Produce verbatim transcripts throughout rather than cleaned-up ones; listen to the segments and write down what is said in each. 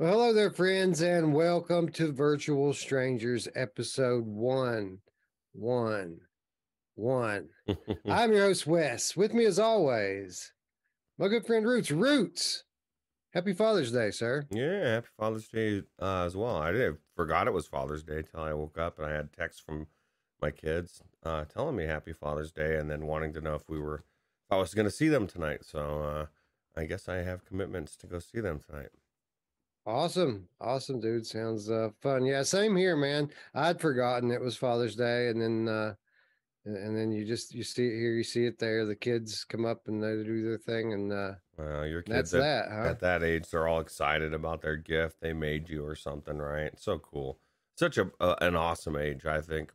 Well, hello there, friends, and welcome to Virtual Strangers, episode one. One. One. I'm your host, Wes. With me, as always, my good friend Roots. Roots, happy Father's Day, sir. Yeah, happy Father's Day uh, as well. I did forgot it was Father's Day till I woke up and I had texts from my kids uh, telling me Happy Father's Day and then wanting to know if we were if I was going to see them tonight. So uh, I guess I have commitments to go see them tonight. Awesome. Awesome, dude. Sounds uh, fun. Yeah, same here, man. I'd forgotten it was Father's Day, and then uh, and and then you just you see it here, you see it there. The kids come up and they do their thing, and uh, Uh, your that's kids at that, huh? at that age, they're all excited about their gift they made you or something, right? So cool. Such a, a an awesome age, I think.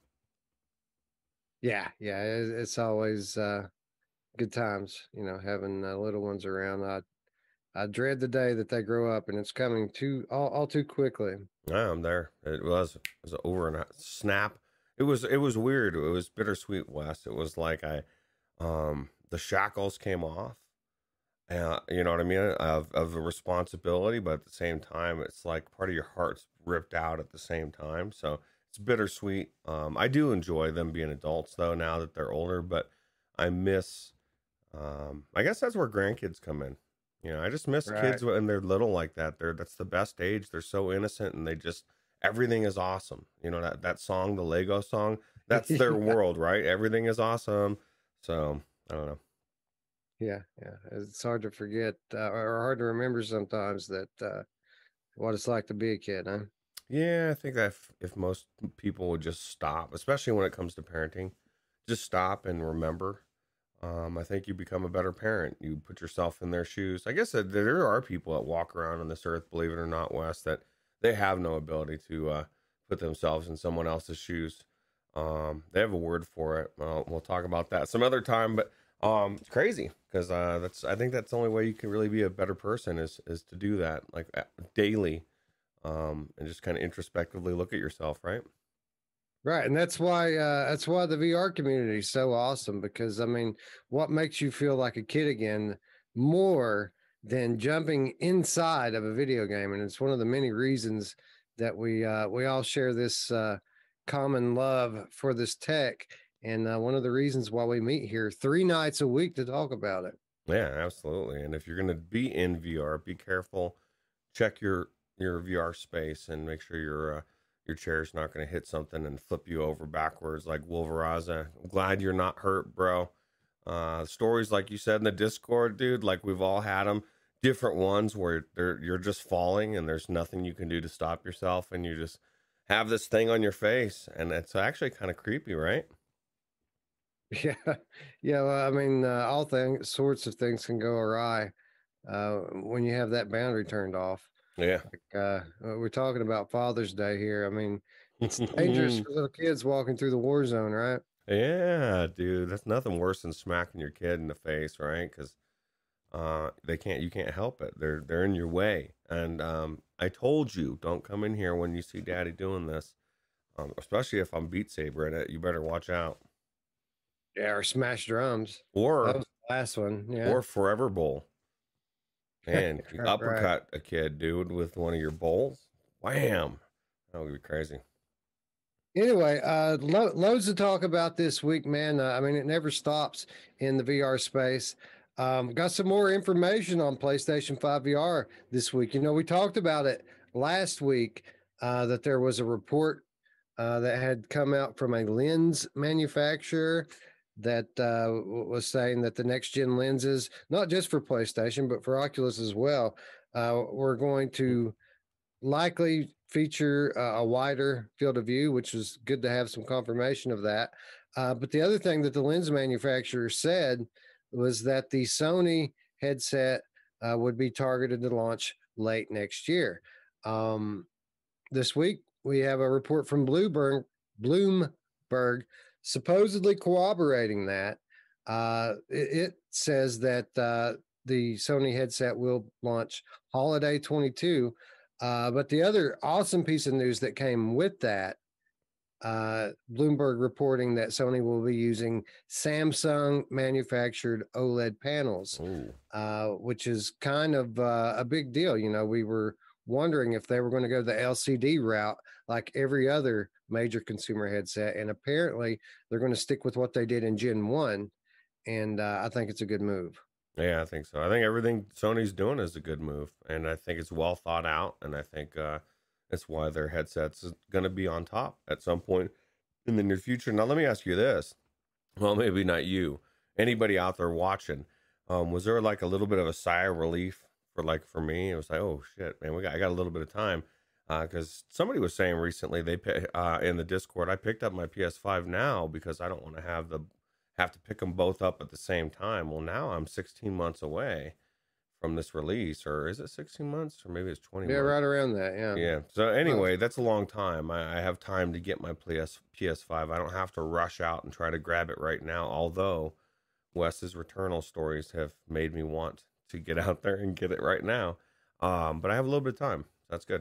Yeah, yeah. It, it's always uh, good times, you know, having uh, little ones around. I I dread the day that they grow up, and it's coming too all, all too quickly. Yeah, I'm there. It was it was over in a snap. It was it was weird. It was bittersweet, Wes. It was like I um the shackles came off. Uh, you know what I mean? Of of the responsibility, but at the same time, it's like part of your heart's ripped out at the same time. So it's bittersweet. Um, I do enjoy them being adults though, now that they're older, but I miss um I guess that's where grandkids come in. You know, I just miss Right. kids when they're little like that. They're that's the best age. They're so innocent and they just everything is awesome. You know that that song, the Lego song, that's their Yeah, world, right? Everything is awesome. So, I don't know. yeah, yeah. It's hard to forget uh, or hard to remember sometimes that uh, what it's like to be a kid, huh? Yeah, I think that if, if most people would just stop, especially when it comes to parenting, just stop and remember. Um, I think you become a better parent. You put yourself in their shoes. I guess that there are people that walk around on this earth, believe it or not, Wes, that they have no ability to uh, put themselves in someone else's shoes. Um, they have a word for it. Uh, we'll talk about that some other time, but um, it's crazy because uh, that's I think that's the only way you can really be a better person is is to do that like uh, daily um, and just kind of introspectively look at yourself, right? Right, and that's why uh, that's why the V R community is so awesome because I mean, what makes you feel like a kid again more than jumping inside of a video game, and it's one of the many reasons that we uh, we all share this uh, common love for this tech, and uh, one of the reasons why we meet here three nights a week to talk about it. Yeah, absolutely. And if you're going to be in V R, be careful. Check your your V R space and make sure your uh, your chair's not going to hit something and flip you over backwards like Wolveraza. I'm glad you're not hurt, bro. Uh, stories like you said in the Discord, dude, like we've all had them. Different ones where they're you're just falling and there's nothing you can do to stop yourself, and you just have this thing on your face, and it's actually kind of creepy, right? Yeah, yeah. Well, I mean, uh, all things sorts of things can go awry uh, when you have that boundary turned off. Yeah. Like, uh, uh, we're talking about Father's Day here. I mean, it's dangerous for little kids walking through the war zone, right? Yeah, dude, that's nothing worse than smacking your kid in the face, right? Because uh, they can't, you can't help it. They're they're in your way. And um, I told you, don't come in here when you see Daddy doing this. Um, especially if I'm Beat Saber in it, you better watch out. Yeah, or smash drums. That Or was the last one. Yeah, or Forever Bowl. Man, you right. uppercut a kid, dude, with one of your bowls. Wham! That would be crazy. Anyway, uh, lo- loads to talk about this week, man. Uh, I mean, it never stops in the V R space. Um, got some more information on PlayStation five V R this week. You know, we talked about it last week uh, that there was a report uh, that had come out from a lens manufacturer that uh, was saying that the next gen lenses, not just for PlayStation, but for Oculus as well, uh, were going to likely feature uh, a wider field of view, which was good to have some confirmation of that. Uh, but the other thing that the lens manufacturer said was that the Sony headset uh, would be targeted to launch late next year. Um, this week, we have a report from Bloomberg, Bloomberg supposedly corroborating that. Uh, it, it says that uh, the Sony headset will launch holiday twenty-two. Uh, but the other awesome piece of news that came with that, uh, Bloomberg reporting that Sony will be using Samsung manufactured OLED panels, Oh, uh, which is kind of uh, a big deal. You know, we were wondering if they were going to go the L C D route like every other major consumer headset. And apparently they're going to stick with what they did in Gen one. And uh, I think it's a good move. Yeah, I think so. I think everything Sony's doing is a good move, and I think it's well thought out, and I think uh, that's why their headsets is going to be on top at some point in the near future. Now, let me ask you this. Well, maybe not you. Anybody out there watching? Um, was there like a little bit of a sigh of relief for like for me? It was like, oh shit, man, we got I got a little bit of time because somebody was saying recently they pi- uh, in the Discord, I picked up my P S five now because I don't want to have the have to pick them both up at the same time. Well, now I'm sixteen months away from this release, or is it sixteen months, or maybe it's twenty Yeah, months? right around that. Yeah. Yeah. So Well, anyway, that's a long time. I, I have time to get my P S P S five. I don't have to rush out and try to grab it right now. Although Wes's Returnal stories have made me want to get out there and get it right now. Um, but I have a little bit of time. That's good.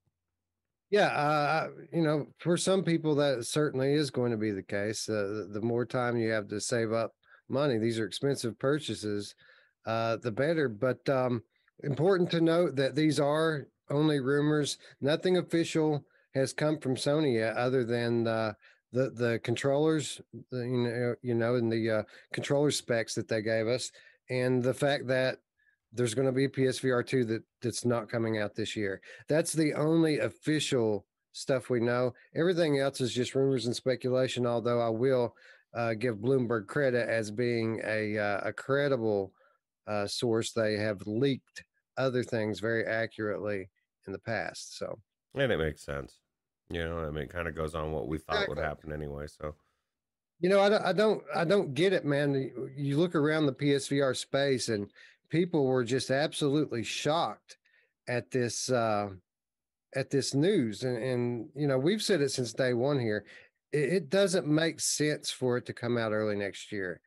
yeah, uh, you know, for some people that certainly is going to be the case. Uh, the, the more time you have to save up money, these are expensive purchases, uh, the better. But um, important to note that these are only rumors. Nothing official has come from Sony yet, other than uh, the the controllers, the, you know, you know, and the uh, controller specs that they gave us, and the fact that there's going to be P S V R two that that's not coming out this year. That's the only official stuff we know. Everything else is just rumors and speculation. Although I will uh, give Bloomberg credit as being a uh, a credible uh, source. They have leaked other things very accurately in the past. So And it makes sense. You know, I mean, it kind of goes on what we thought would exactly. happen anyway. So, You know, I don't, I don't, I don't get it, man. You you look around the P S V R space, and people were just absolutely shocked at this. Uh, at this news, and, and you know we've said it since day one here. It, it doesn't make sense for it to come out early next year.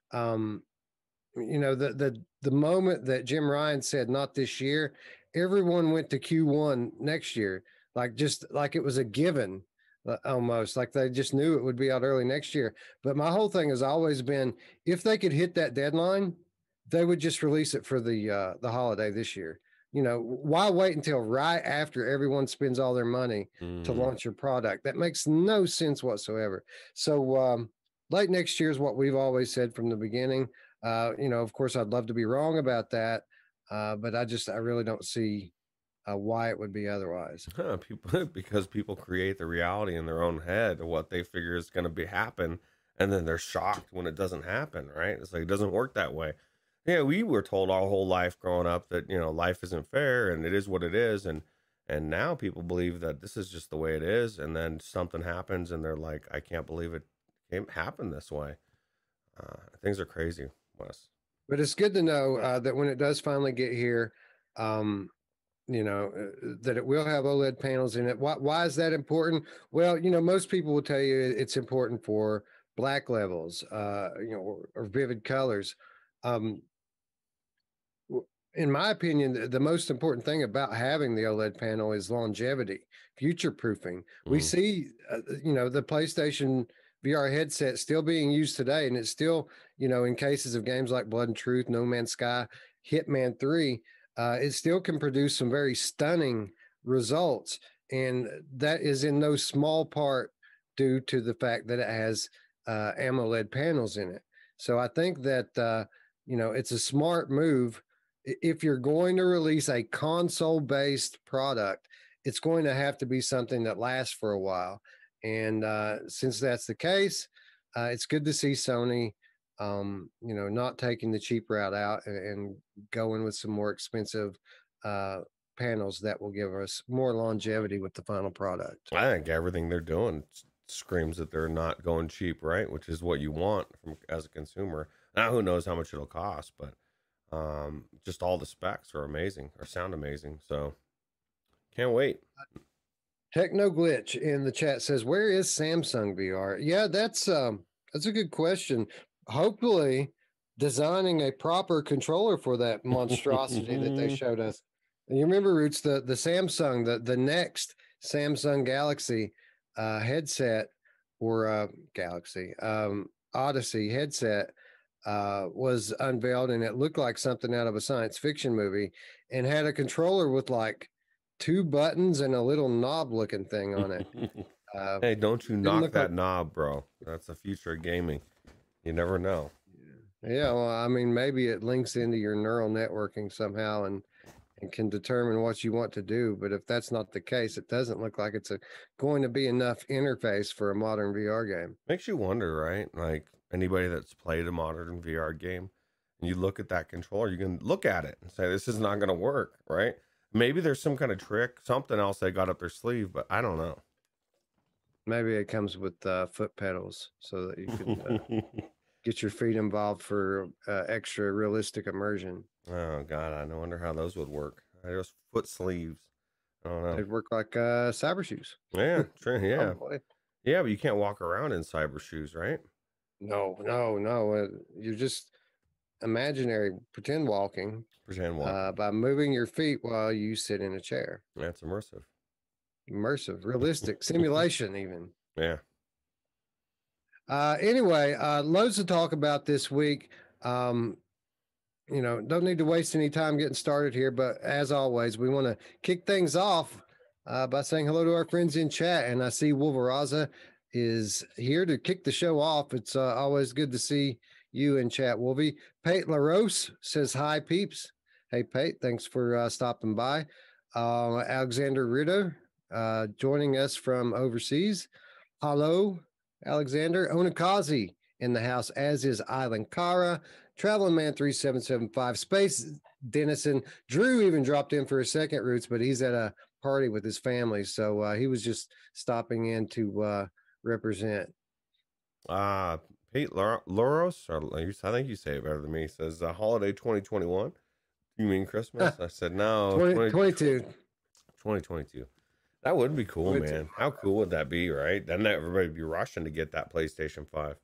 um you know the the the moment that Jim Ryan said not this year, everyone went to Q one next year, like just like it was a given, uh, almost like they just knew it would be out early next year. But my whole thing has always been, if they could hit that deadline, they would just release it for the uh the holiday this year. You know, why wait until right after everyone spends all their money to mm, launch your product? That makes no sense whatsoever. So um late next year is what we've always said from the beginning. Uh, you know, of course, I'd love to be wrong about that, uh, but I just I really don't see uh, why it would be otherwise. huh, people because people create the reality in their own head of what they figure is going to be happen, and then they're shocked when it doesn't happen. Right? It's like it doesn't work that way. Yeah, we were told our whole life growing up that you know life isn't fair and it is what it is, and and now people believe that this is just the way it is, and then something happens and they're like, I can't believe it came happen this way. Uh, things are crazy, Wes. But it's good to know uh, that when it does finally get here, um, you know, uh, that it will have OLED panels in it. Why, why is that important? Well, you know, most people will tell you it's important for black levels, uh, you know, or, or vivid colors. Um, in my opinion, the, the most important thing about having the OLED panel is longevity, future proofing. We Mm, see, uh, you know, the PlayStation V R headset still being used today, and it's still, you know, in cases of games like Blood and Truth, No Man's Sky, Hitman three, uh, it still can produce some very stunning results. And that is in no small part due to the fact that it has uh, AMOLED panels in it. So I think that, uh, you know, it's a smart move. If you're going to release a console based product, it's going to have to be something that lasts for a while. And uh, since that's the case, uh, it's good to see Sony, um, you know, not taking the cheap route out and, and going with some more expensive uh, panels that will give us more longevity with the final product. I think everything they're doing s- screams that they're not going cheap, right? Which is what you want from as a consumer. Now, who knows how much it'll cost, but um, just all the specs are amazing or sound amazing. So can't wait. Techno Glitch in the chat says, "Where is Samsung V R?" Yeah, that's um, that's a good question. Hopefully, designing a proper controller for that monstrosity that they showed us. And you remember, Roots, the the Samsung, the the next Samsung Galaxy uh, headset or uh, Galaxy um, Odyssey headset uh, was unveiled, and it looked like something out of a science fiction movie, and had a controller with like two buttons and a little knob looking thing on it. Uh, Hey, don't you didn't knock look like. that knob, bro. That's the future of gaming. You never know. Yeah, well, I mean, maybe it links into your neural networking somehow and and can determine what you want to do. But if that's not the case, it doesn't look like it's a, going to be enough interface for a modern V R game. Makes you wonder, right? Like anybody that's played a modern V R game, and you look at that controller, you can look at it and say, this is not going to work, right? Maybe there's some kind of trick, something else they got up their sleeve, but I don't know. Maybe it comes with uh, foot pedals so that you can uh, get your feet involved for uh, extra realistic immersion. Oh God, I wonder how those would work. Those foot sleeves. I don't know. They'd work like uh, cyber shoes. Yeah, true. Yeah, Probably. yeah, but you can't walk around in cyber shoes, right? No, no, no. Uh, you're just imaginary pretend walking Pretend walking. uh, by moving your feet while you sit in a chair. That's immersive. Immersive, realistic, simulation, even. Yeah. Uh, anyway, uh, loads to talk about this week. Um, you know, don't need to waste any time getting started here, but as always, we want to kick things off uh, by saying hello to our friends in chat. And I see Wolveraza is here to kick the show off. It's uh, always good to see you in chat, Wolvie. Pate LaRose says hi, peeps. Hey, Pate, thanks for uh, stopping by. Uh, Alexander Ritter uh, joining us from overseas. Hello, Alexander. Onakazi in the house, as is Island Kara. Traveling Man three seven seven five, Space Denison. Drew even dropped in for a second, Roots, but he's at a party with his family. So uh, he was just stopping in to uh, represent. Uh, Pete Loros, or I think you say it better than me, says uh, holiday twenty twenty-one. You mean Christmas? I said no. twenty twenty-two. twenty twenty-two. That would be cool, man. How cool would that be, right? Then everybody would be rushing to get that PlayStation five.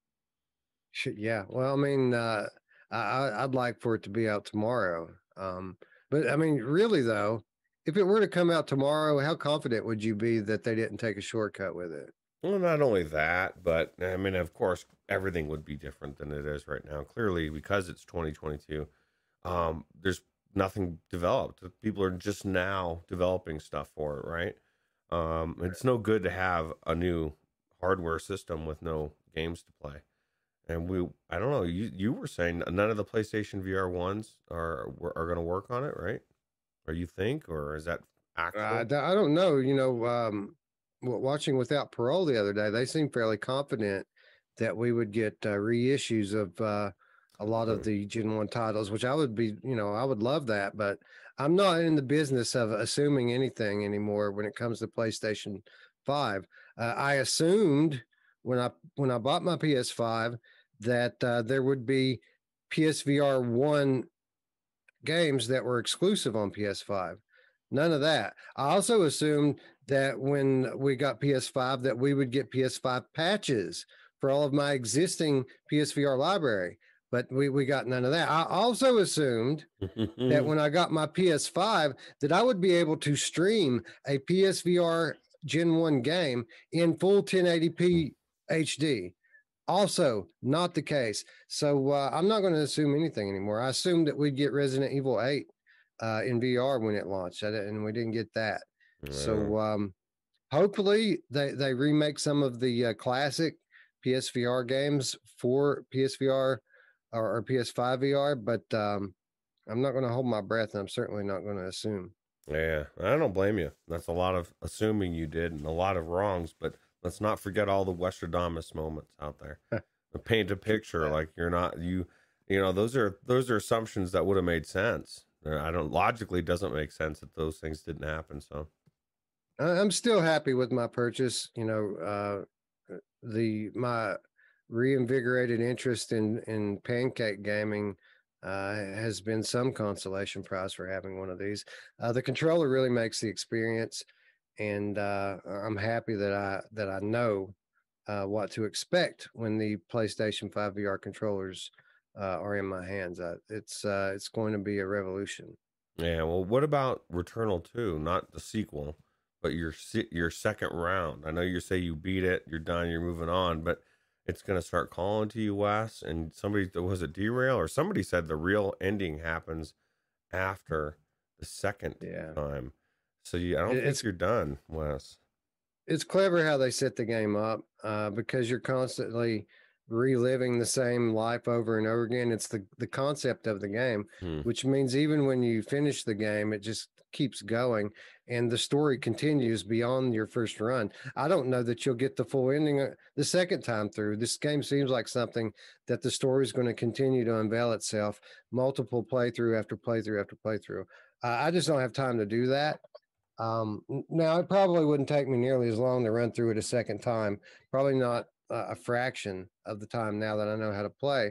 Yeah. Well, I mean, uh, I, I'd like for it to be out tomorrow. Um, but I mean, really though, if it were to come out tomorrow, how confident would you be that they didn't take a shortcut with it? Well, not only that, but I mean, of course, everything would be different than it is right now. Clearly, because it's twenty twenty-two, um, there's nothing developed. People are just now developing stuff for it, right? Um, it's no good to have a new hardware system with no games to play. And we, I don't know, you you were saying none of the PlayStation V R ones are are going to work on it, right? Or you think, or is that actual? I, I don't know. You know, um, watching Without Parole the other day, they seemed fairly confident that we would get uh, reissues of uh, a lot of the Gen one titles, which I would be, you know, I would love that, but I'm not in the business of assuming anything anymore when it comes to PlayStation five. Uh, I assumed when I when I bought my P S five that uh, there would be P S V R one games that were exclusive on P S five. None of that. I also assumed that when we got P S five that we would get P S five patches for all of my existing P S V R library, but we, we got none of that. I also assumed that when I got my P S five that I would be able to stream a P S V R Gen one game in full ten eighty p H D. Also, not the case. So uh, I'm not going to assume anything anymore. I assumed that we'd get Resident Evil eight uh, in V R when it launched, and we didn't get that. Yeah. So um, hopefully they, they remake some of the uh, classic P S V R games for P S V R or, or P S five V R, but um, I'm not going to hold my breath, and I'm certainly not going to assume. Yeah, I don't blame you. That's a lot of assuming you did and a lot of wrongs, but let's not forget all the Westradamus moments out there. Paint a picture like you're not you, you know. Those are those are assumptions that would have made sense. I don't logically doesn't make sense that those things didn't happen. So I'm still happy with my purchase. You know, uh, the my reinvigorated interest in in pancake gaming uh, has been some consolation prize for having one of these. Uh, the controller really makes the experience. And uh, I'm happy that I that I know uh, what to expect when the PlayStation five V R controllers uh, are in my hands. Uh, it's uh, it's going to be a revolution. Yeah. Well, what about Returnal two? Not the sequel, but your your second round. I know you say you beat it, you're done, you're moving on, but it's going to start calling to you, Wes. And somebody was it Derail or somebody said the real ending happens after the second yeah. time. So you, I don't It, think it's you're done, Wes. it's clever how they set the game up uh, because you're constantly reliving the same life over and over again. It's the the concept of the game, Hmm. which means even when you finish the game, it just keeps going and the story continues beyond your first run. I don't know that you'll get the full ending uh, the second time through. This game seems like something that the story is going to continue to unveil itself, multiple playthrough after playthrough after playthrough. Uh, I just don't have time to do that. Um, now, it probably wouldn't take me nearly as long to run through it a second time. Probably not uh, a fraction of the time now that I know how to play.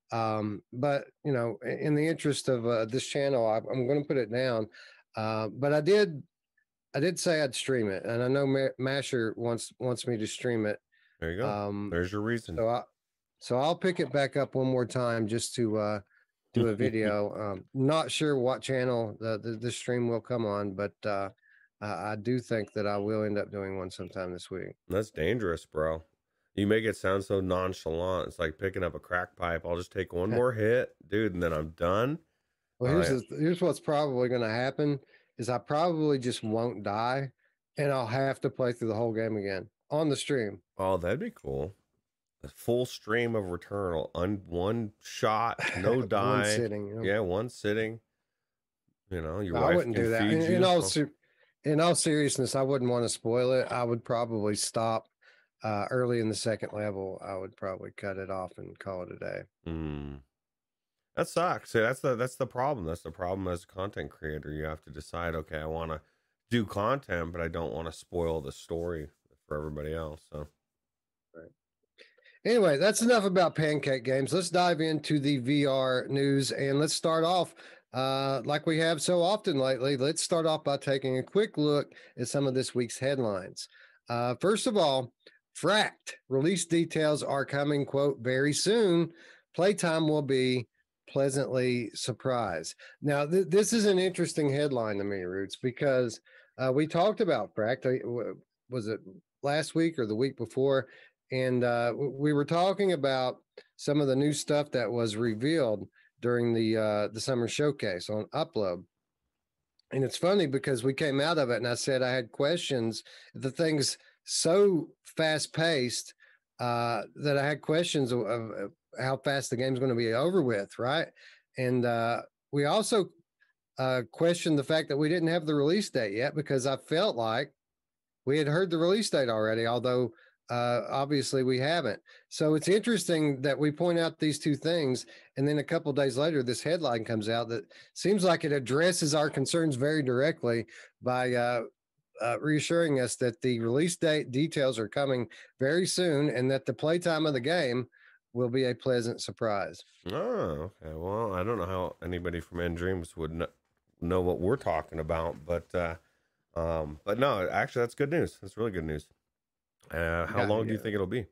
Um, but you know, in the interest of uh, this channel, I, I'm going to put it down. Uh, but I did, I did say I'd stream it, and I know Ma- Masher wants wants me to stream it. There you go. Um, There's your reason. so I, so I'll pick it back up one more time just to uh, do a video. Um, not sure what channel the, the, the stream will come on, but uh, I, I do think that I will end up doing one sometime this week. That's dangerous, bro. You make it sound so nonchalant. It's like picking up a crack pipe. I'll just take one more hit, dude, and then I'm done. Well, here's Uh, the, here's what's probably going to happen is I probably just won't die, and I'll have to play through the whole game again on the stream. oh, that'd be cool. A full stream of Returnal, un, one shot, no One die. sitting. You know? Yeah, one sitting. You know, your I wife wouldn't can do that. feed In, you. in all Oh, ser- in all seriousness, I wouldn't want to spoil it. I would probably stop uh, early in the second level. I would probably cut it off and call it a day. mm. That sucks. See, that's the that's the problem. That's the problem as a content creator. You have to decide, okay, I want to do content, but I don't want to spoil the story for everybody else. So, Right. Anyway, that's enough about pancake games. Let's dive into the V R news and let's start off uh, like we have so often lately. Let's start off by taking a quick look at some of this week's headlines. Uh, first of all, Fracked release details are coming, quote, very soon. Playtime will be pleasantly surprised. Now, th- this is an interesting headline to me, Roots, because uh, we talked about Fracked. uh, Was it last week or the week before? And uh, we were talking about some of the new stuff that was revealed during the uh, the summer showcase on Upload. And it's funny because we came out of it and I said I had questions. The thing's so fast paced uh, that I had questions of, of how fast the game's going to be over with, right? And uh, we also uh, questioned the fact that we didn't have the release date yet because I felt like we had heard the release date already, although uh, obviously we haven't. So it's interesting that we point out these two things, and then a couple days later, this headline comes out that seems like it addresses our concerns very directly by uh, uh, reassuring us that the release date details are coming very soon, and that the playtime of the game will be a pleasant surprise. oh, okay. Well, I don't know how anybody from End Dreams would know, know what we're talking about, but uh, um, but no, actually, that's good news. That's really good news. Uh, how Yeah, long do you yeah. think it'll be?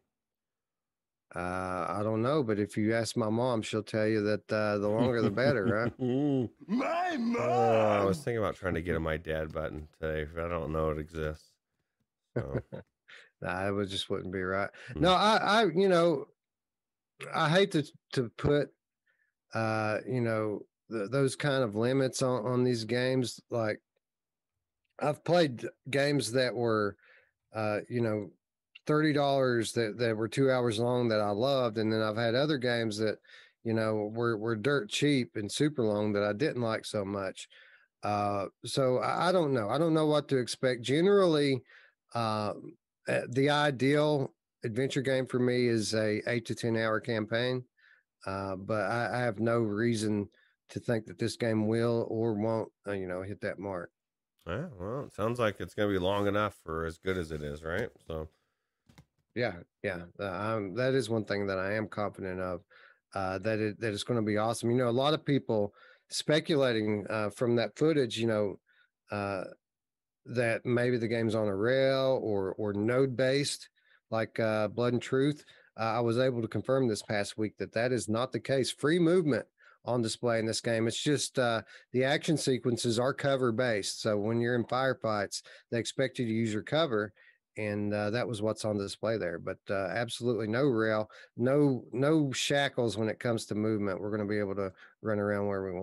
Uh, I don't know, but if you ask my mom, she'll tell you that uh, the longer the better, right? My Oh, I was mom. thinking about trying to get a my dad button today, but I don't know it exists. So, Nah, it would just wouldn't be right. hmm. No, I, I, you know, I hate to to put, uh, you know, th- those kind of limits on on these games. Like I've played games that were, uh, you know, thirty dollars that that were two hours long that I loved, and then I've had other games that, you know, were were dirt cheap and super long that I didn't like so much. Uh, so I, I don't know. I don't know what to expect. Generally, uh, uh, the ideal adventure game for me is a eight to ten hour campaign. Uh, but I, I have no reason to think that this game will or won't, uh, you know, hit that mark. Yeah, well, it sounds like it's going to be long enough for as good as it is, right? So, Yeah, yeah. Uh, um, that is one thing that I am confident of. Uh, that it that it's going to be awesome. You know, a lot of people speculating uh, from that footage. You know, uh, that maybe the game's on a rail or or node based, like uh, Blood and Truth. Uh, I was able to confirm this past week that that is not the case. Free movement on display in this game. It's just uh, the action sequences are cover based. So when you're in firefights, they expect you to use your cover, and uh, that was what's on display there. But uh, absolutely no rail, no no shackles when it comes to movement. We're going to be able to run around where we want.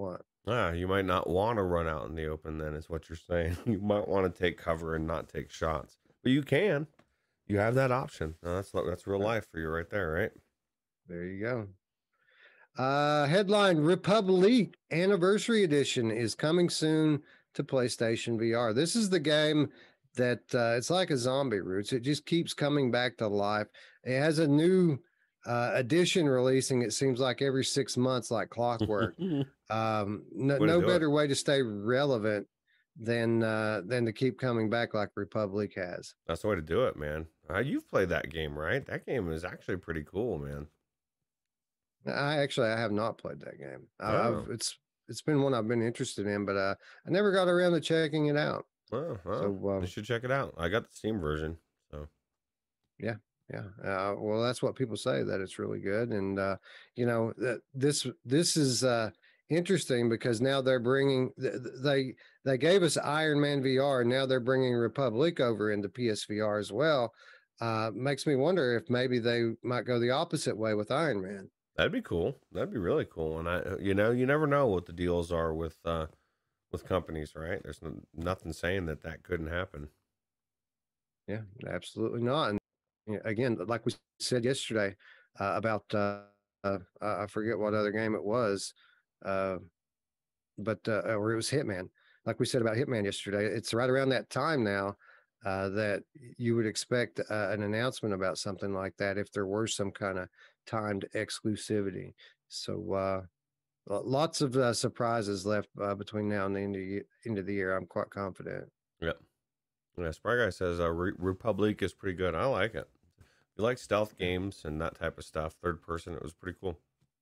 Ah, you might not want to run out in the open then is what you're saying. You might want to take cover and not take shots. But you can. You have that option. No, that's that's real Uh, life for you right there, right? There you go. Uh, headline: Republic Anniversary Edition is coming soon to PlayStation V R. This is the game that uh, it's like a zombie roots. It just keeps coming back to life. It has a new uh, edition releasing. It seems like every six months, like clockwork. Um, no, Way to no do it. better way to stay relevant than uh, than to keep coming back like Republic has. That's the way to do it, man. Uh, you've played that game, right? That game is actually pretty cool, man. I actually I have not played that game. I, Oh, I've it's it's been one I've been interested in, but uh, I never got around to checking it out. oh, So well, you um, should check it out. I got the Steam version, so yeah, yeah. Uh, well, that's what people say, that it's really good, and uh, you know that this this is uh, interesting because now they're bringing th- th- they they gave us Iron Man V R, and now they're bringing Republic over into P S V R as well. Uh, makes me wonder if maybe they might go the opposite way with Iron Man. that'd be cool. That'd be really cool. And I, uh, you know, you never know what the deals are with uh with companies, right? There's no, nothing saying that that couldn't happen. Yeah, absolutely not. And yeah, again, like we said yesterday uh, about uh, uh, I forget what other game it was, uh, but uh, or it was Hitman. Like we said about Hitman yesterday, it's right around that time now uh, that you would expect uh, an announcement about something like that if there were some kind of timed exclusivity. So uh, lo- lots of uh, surprises left uh, between now and the end of, the, end of the year. I'm quite confident. Yep. Yeah, Spry Guy says uh, Re- Republic is pretty good. I like it. If you like stealth games and that type of stuff, third person, it was pretty cool.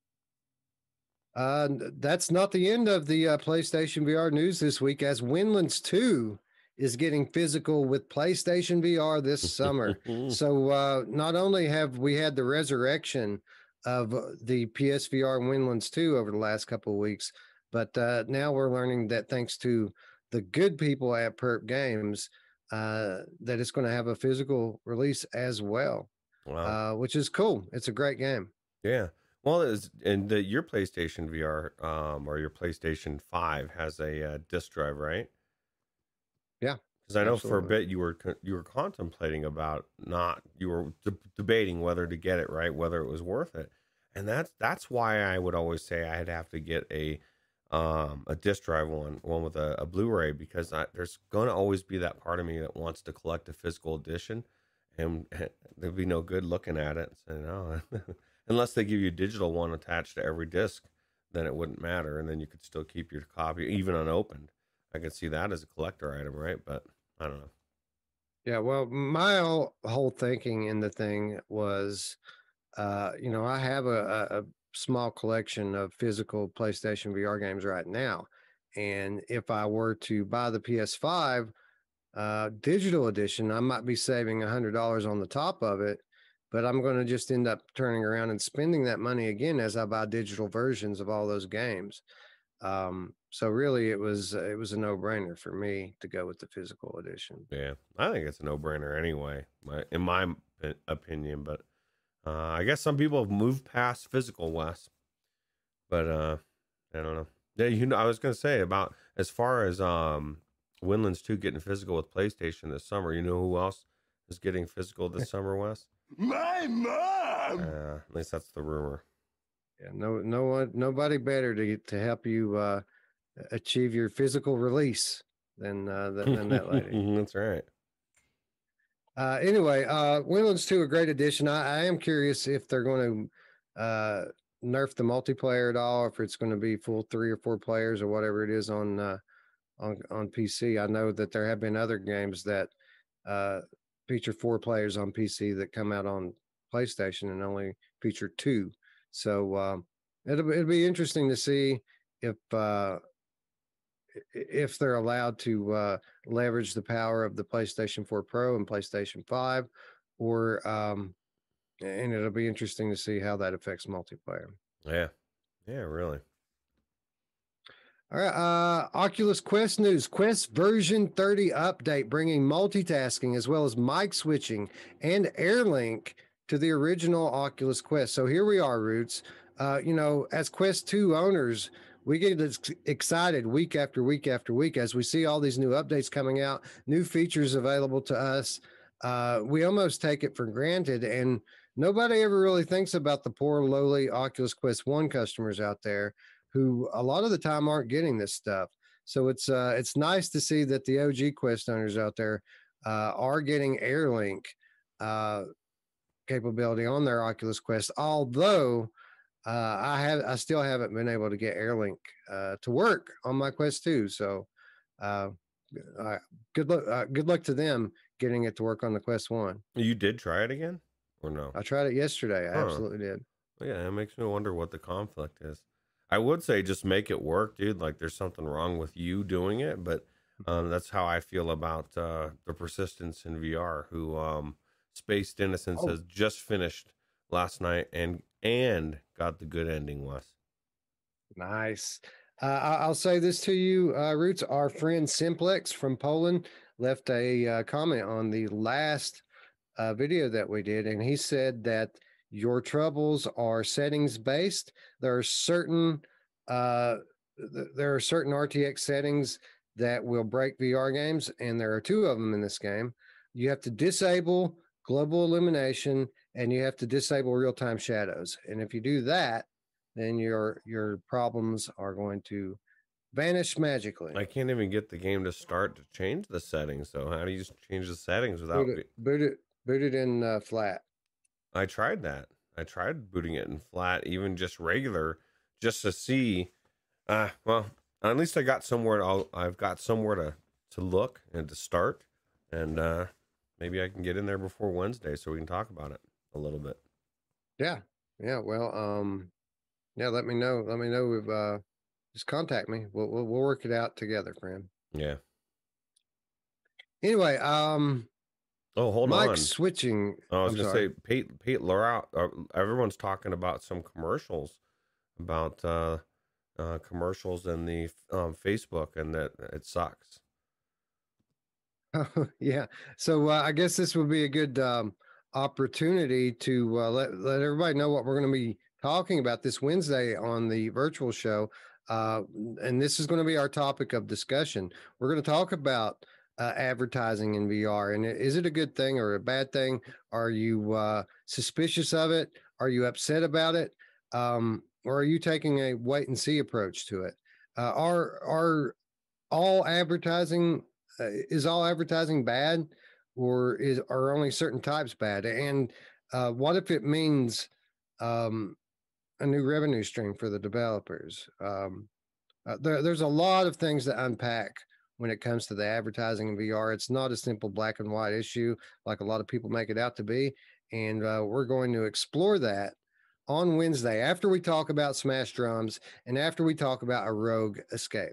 Uh, that's not the end of the uh, PlayStation V R news this week, as Windlands two is getting physical with PlayStation V R this summer. So uh, not only have we had the resurrection of uh, the P S V R Windlands two over the last couple of weeks, but uh, now we're learning that thanks to the good people at Perp Games, uh, that it's going to have a physical release as well, Wow. uh, which is cool. It's a great game. Yeah. Well, it's, and the, your PlayStation V R um, or your PlayStation five has a uh, disc drive, right? Yeah, Because I know for a absolutely. bit you were co- you were contemplating about not you were de- debating whether to get it, right, whether it was worth it, and that's that's why I would always say I'd have to get a um a disc drive one one with a, a Blu-ray because I, there's going to always be that part of me that wants to collect a physical edition, and there'd be no good looking at it. So no, unless they give you a digital one attached to every disc, then it wouldn't matter, and then you could still keep your copy even unopened. I could see that as a collector item, right? But I don't know. Yeah, well, my whole, whole thinking in the thing was, uh, you know, I have a, a, a small collection of physical PlayStation V R games right now. And if I were to buy the P S five uh, digital edition, I might be saving one hundred dollars on the top of it, but I'm going to just end up turning around and spending that money again as I buy digital versions of all those games. Um, so really, it was it was a no brainer for me to go with the physical edition. Yeah, I think it's a no-brainer anyway, my, in my p- opinion. But uh, I guess some people have moved past physical, Wes. But uh, I don't know. Yeah, you know, I was gonna say about as far as um, Windlands two getting physical with PlayStation this summer. You know who else is getting physical this summer, Wes? My mom! Uh, at least that's the rumor. Yeah, no, no one, nobody better to to help you uh, achieve your physical release than uh, than, than that lady. That's right. Uh, anyway, uh, Windlands two, a great addition. I, I am curious if they're going to uh, nerf the multiplayer at all, if it's going to be full three or four players or whatever it is on uh, on on P C. I know that there have been other games that uh, feature four players on P C that come out on PlayStation and only feature two. So um, it'll it'll be interesting to see if uh, if they're allowed to uh, leverage the power of the PlayStation four Pro and PlayStation five, or um, and it'll be interesting to see how that affects multiplayer. Yeah. Yeah. Really. All right, uh, Oculus Quest news. Quest version thirty update bringing multitasking as well as mic switching and AirLink to the original Oculus Quest. So here we are, Roots. Uh, you know, as Quest two owners, we get ex- excited week after week after week as we see all these new updates coming out, new features available to us. Uh, we almost take it for granted, and nobody ever really thinks about the poor lowly Oculus Quest one customers out there who a lot of the time aren't getting this stuff. So it's uh, it's nice to see that the O G Quest owners out there uh, are getting AirLink uh, capability on their Oculus Quest. Although uh, I have, I still haven't been able to get AirLink uh, to work on my Quest two. So uh, uh, good luck, uh, good luck to them getting it to work on the Quest one. You did try it again, or no? I tried it yesterday. I Huh. absolutely did. Yeah, it makes me wonder what the conflict is. I would say just make it work, dude. Like there's something wrong with you doing it, but um, that's how I feel about uh, the persistence in V R. Who um, Spaced Innocence Oh. has just finished last night and and got the good ending, Wes. Nice. Uh, I- I'll say this to you, uh, Roots. Our friend Simplex from Poland left a uh, comment on the last uh, video that we did, and he said that your troubles are settings based. There are certain uh, th- there are certain R T X settings that will break V R games, and there are two of them in this game. You have to disable global illumination, and you have to disable real time shadows. And if you do that, then your your problems are going to vanish magically. I can't even get the game to start to change the settings. So how do you change the settings without? boot it, boot it, boot it in uh, flat. I tried that. I tried booting it in flat, even just regular, just to see. Uh, well, at least I got somewhere. I'll, I've got somewhere to to look and to start, and uh, maybe I can get in there before Wednesday so we can talk about it a little bit. Yeah, yeah. Well, um, yeah. Let me know. Let me know if uh, just contact me. We'll we'll, we'll work it out together, friend. Yeah. Anyway, um, Oh, hold Mike on. switching. I was I'm gonna sorry. say, Pete, Pete Laura. Uh, everyone's talking about some commercials, about uh, uh, commercials in the um, Facebook, and that it sucks. Yeah. So uh, I guess this would be a good um, opportunity to uh, let let everybody know what we're going to be talking about this Wednesday on the virtual show. Uh, and this is going to be our topic of discussion. We're going to talk about uh, advertising in V R, and is it a good thing or a bad thing? Are you uh, suspicious of it? Are you upset about it? Um, or are you taking a wait and see approach to it? Uh, are are all advertising uh, is all advertising bad, or is are only certain types bad? And uh, what if it means um, a new revenue stream for the developers? Um, uh, there, there's a lot of things to unpack when it comes to the advertising in V R. It's not a simple black and white issue like a lot of people make it out to be, and uh, we're going to explore that on Wednesday after we talk about Smash Drums and after we talk about a Rogue Escape.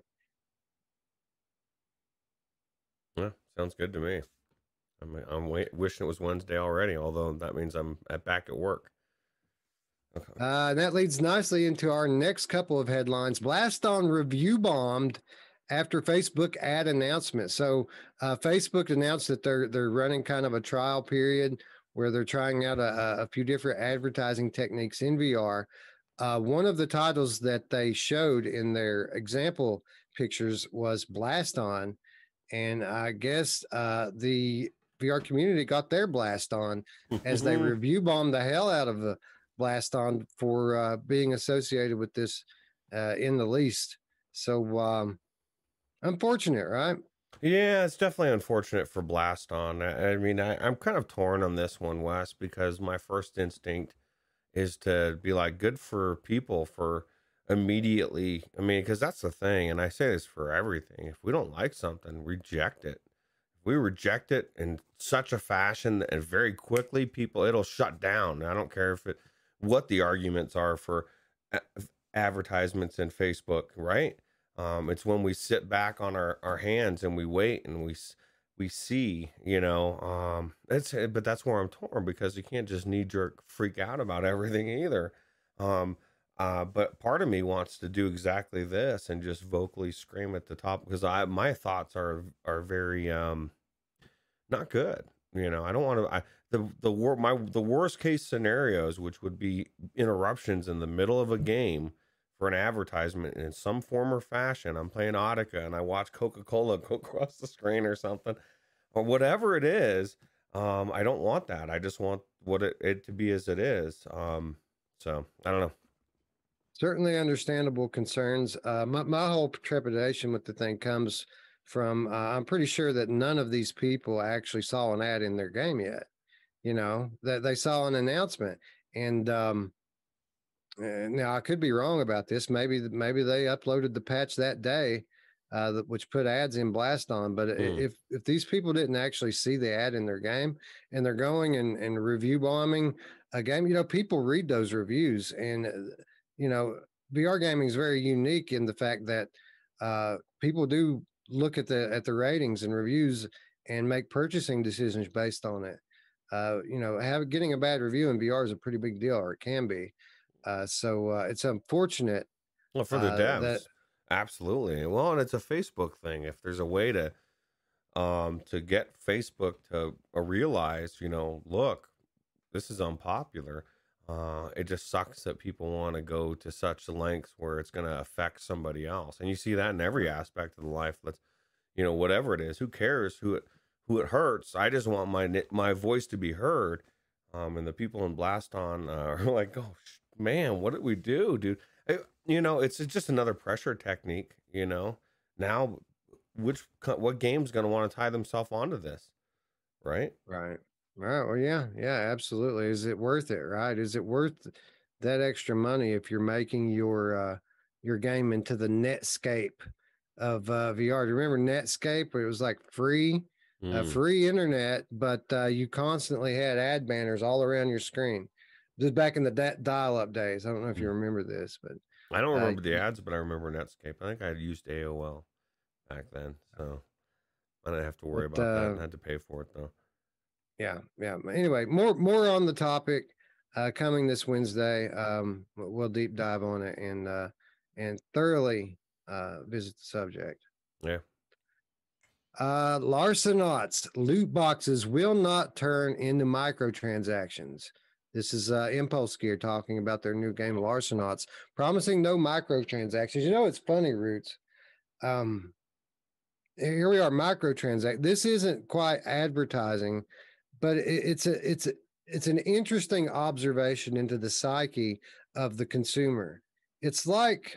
Yeah, sounds good to me. I'm I'm wait, wishing it was Wednesday already, although that means I'm at back at work. Okay. Uh, and that leads nicely into our next couple of headlines. Blaston review bombed after Facebook ad announcement. So uh, Facebook announced that they're they're running kind of a trial period where they're trying out a, a few different advertising techniques in V R. Uh, one of the titles that they showed in their example pictures was Blast On, and I guess uh, the V R community got their blast on as they review bombed the hell out of the Blast On for uh, being associated with this uh, in the least. So um, unfortunate, right? Yeah, it's definitely unfortunate for Blast On. I, I mean, I, I'm kind of torn on this one, Wes, because my first instinct is to be like, good for people for immediately. I mean, because that's the thing, and I say this for everything. If we don't like something, reject it. If we reject it in such a fashion and very quickly, people, it'll shut down. I don't care if it, what the arguments are for a- advertisements in Facebook, right? Um, it's when we sit back on our, our hands and we wait and we we see, you know, um, it's but that's where I'm torn, because you can't just knee jerk freak out about everything either. Um, uh, but part of me wants to do exactly this and just vocally scream at the top, because I my thoughts are are very um not good. You know, I don't want to. I the the wor- my the worst case scenarios, which would be interruptions in the middle of a game for an advertisement in some form or fashion. I'm playing Audica and I watch Coca-Cola go across the screen or something, or whatever it is. Um, I don't want that. I just want what it, it to be as it is. Um, so I don't know. Certainly understandable concerns. Uh, my, my whole trepidation with the thing comes from, uh, I'm pretty sure that none of these people actually saw an ad in their game yet. You know, that they saw an announcement. And, um, uh, now I could be wrong about this. Maybe, maybe they uploaded the patch that day, uh, that, which put ads in Blast on. But Hmm. if, if these people didn't actually see the ad in their game and they're going and, and review bombing a game, you know, people read those reviews. And, uh, you know, V R gaming is very unique in the fact that, uh, people do look at the, at the ratings and reviews and make purchasing decisions based on it. Uh, you know, have getting a bad review in V R is a pretty big deal, or it can be. Uh, so uh, it's unfortunate Well, for the uh, that devs, absolutely. Well, and it's a Facebook thing. If there's a way to um to get Facebook to uh, realize, you know, look, this is unpopular. Uh, it just sucks that people want to go to such lengths where it's going to affect somebody else, and you see that in every aspect of the life. Let's, you know, whatever it is, who cares who it who it hurts? I just want my ni- my voice to be heard. Um, and the people in Blast On uh, are like, oh sh- man, what did we do, dude? I- you know, it's just another pressure technique. You know, now which co- what game's going to want to tie themselves onto this, right? right, right. Well, yeah, yeah, absolutely. Is it worth it? Right? Is it worth that extra money if you're making your uh, your game into the Netscape of uh, V R? Do you remember Netscape? Where it was like free, uh, Mm. free internet, but uh, you constantly had ad banners all around your screen. Just back in the da- dial-up days. I don't know if you Mm. remember this, but I don't uh, remember the ads, but I remember Netscape. I think I had used A O L back then, so I didn't have to worry but about that. uh, I had to pay for it though. yeah, yeah. Anyway, more more on the topic uh, coming this Wednesday. Um, we'll deep dive on it and uh, and thoroughly uh, visit the subject. Yeah. Uh, Larcenauts loot boxes will not turn into microtransactions. This is uh, Impulse Gear talking about their new game Larcenauts, promising no microtransactions. You know, it's funny, Roots. Um, here we are, microtransact. This isn't quite advertising, but it, it's a it's a, it's an interesting observation into the psyche of the consumer. It's like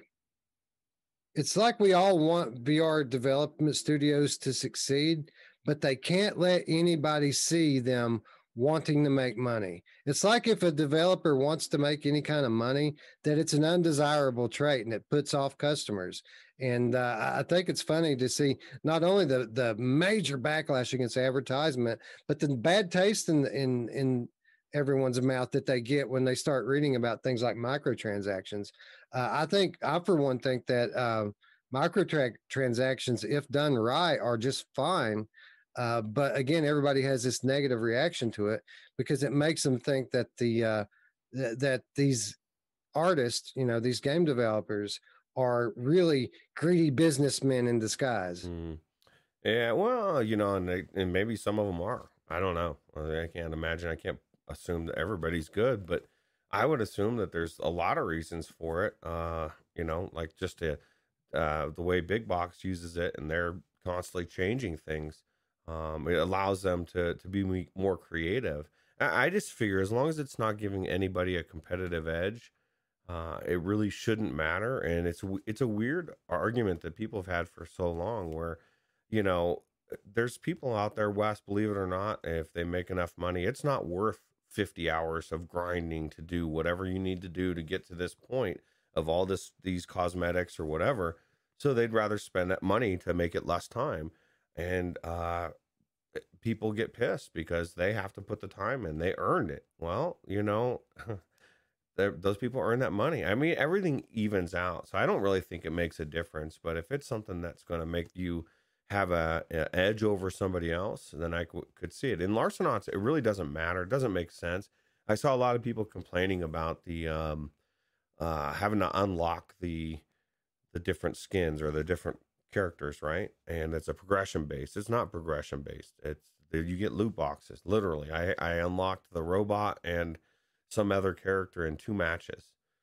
it's like we all want V R development studios to succeed, but they can't let anybody see them wanting to make money. It's like if a developer wants to make any kind of money, that it's an undesirable trait and it puts off customers. And uh, I think it's funny to see not only the the major backlash against advertisement, but the bad taste in in in everyone's mouth that they get when they start reading about things like microtransactions. Uh, I think I, for one, think that uh, microtransactions, if done right, are just fine. Uh, but again, everybody has this negative reaction to it because it makes them think that the uh, th- that these artists, you know, these game developers, are really greedy businessmen in disguise. Mm. Yeah. Well, you know, and they, and maybe some of them are. I don't know. I I can't imagine. I can't assume that everybody's good, but I would assume that there's a lot of reasons for it. Uh, you know, like just to, uh, the way Big Box uses it, and they're constantly changing things. Um, it allows them to to be me- more creative. I, I just figure as long as it's not giving anybody a competitive edge, uh, it really shouldn't matter. And it's w- it's a weird argument that people have had for so long, where, you know, there's people out there, Wes, believe it or not, if they make enough money, it's not worth fifty hours of grinding to do whatever you need to do to get to this point of all this these cosmetics or whatever. So they'd rather spend that money to make it less time. And uh people get pissed because they have to put the time in. They earned it. Well, you know, they're- those people earn that money. I mean, everything evens out. So I don't really think it makes a difference. But if it's something that's going to make you have a, a edge over somebody else, then I c- could see it. In Larcenauts, it really doesn't matter. It doesn't make sense. I saw a lot of people complaining about the um, uh, having to unlock the the different skins or the different characters, right? And it's a progression based. It's not progression based. It's you get loot boxes. Literally, I I unlocked the robot and some other character in two matches.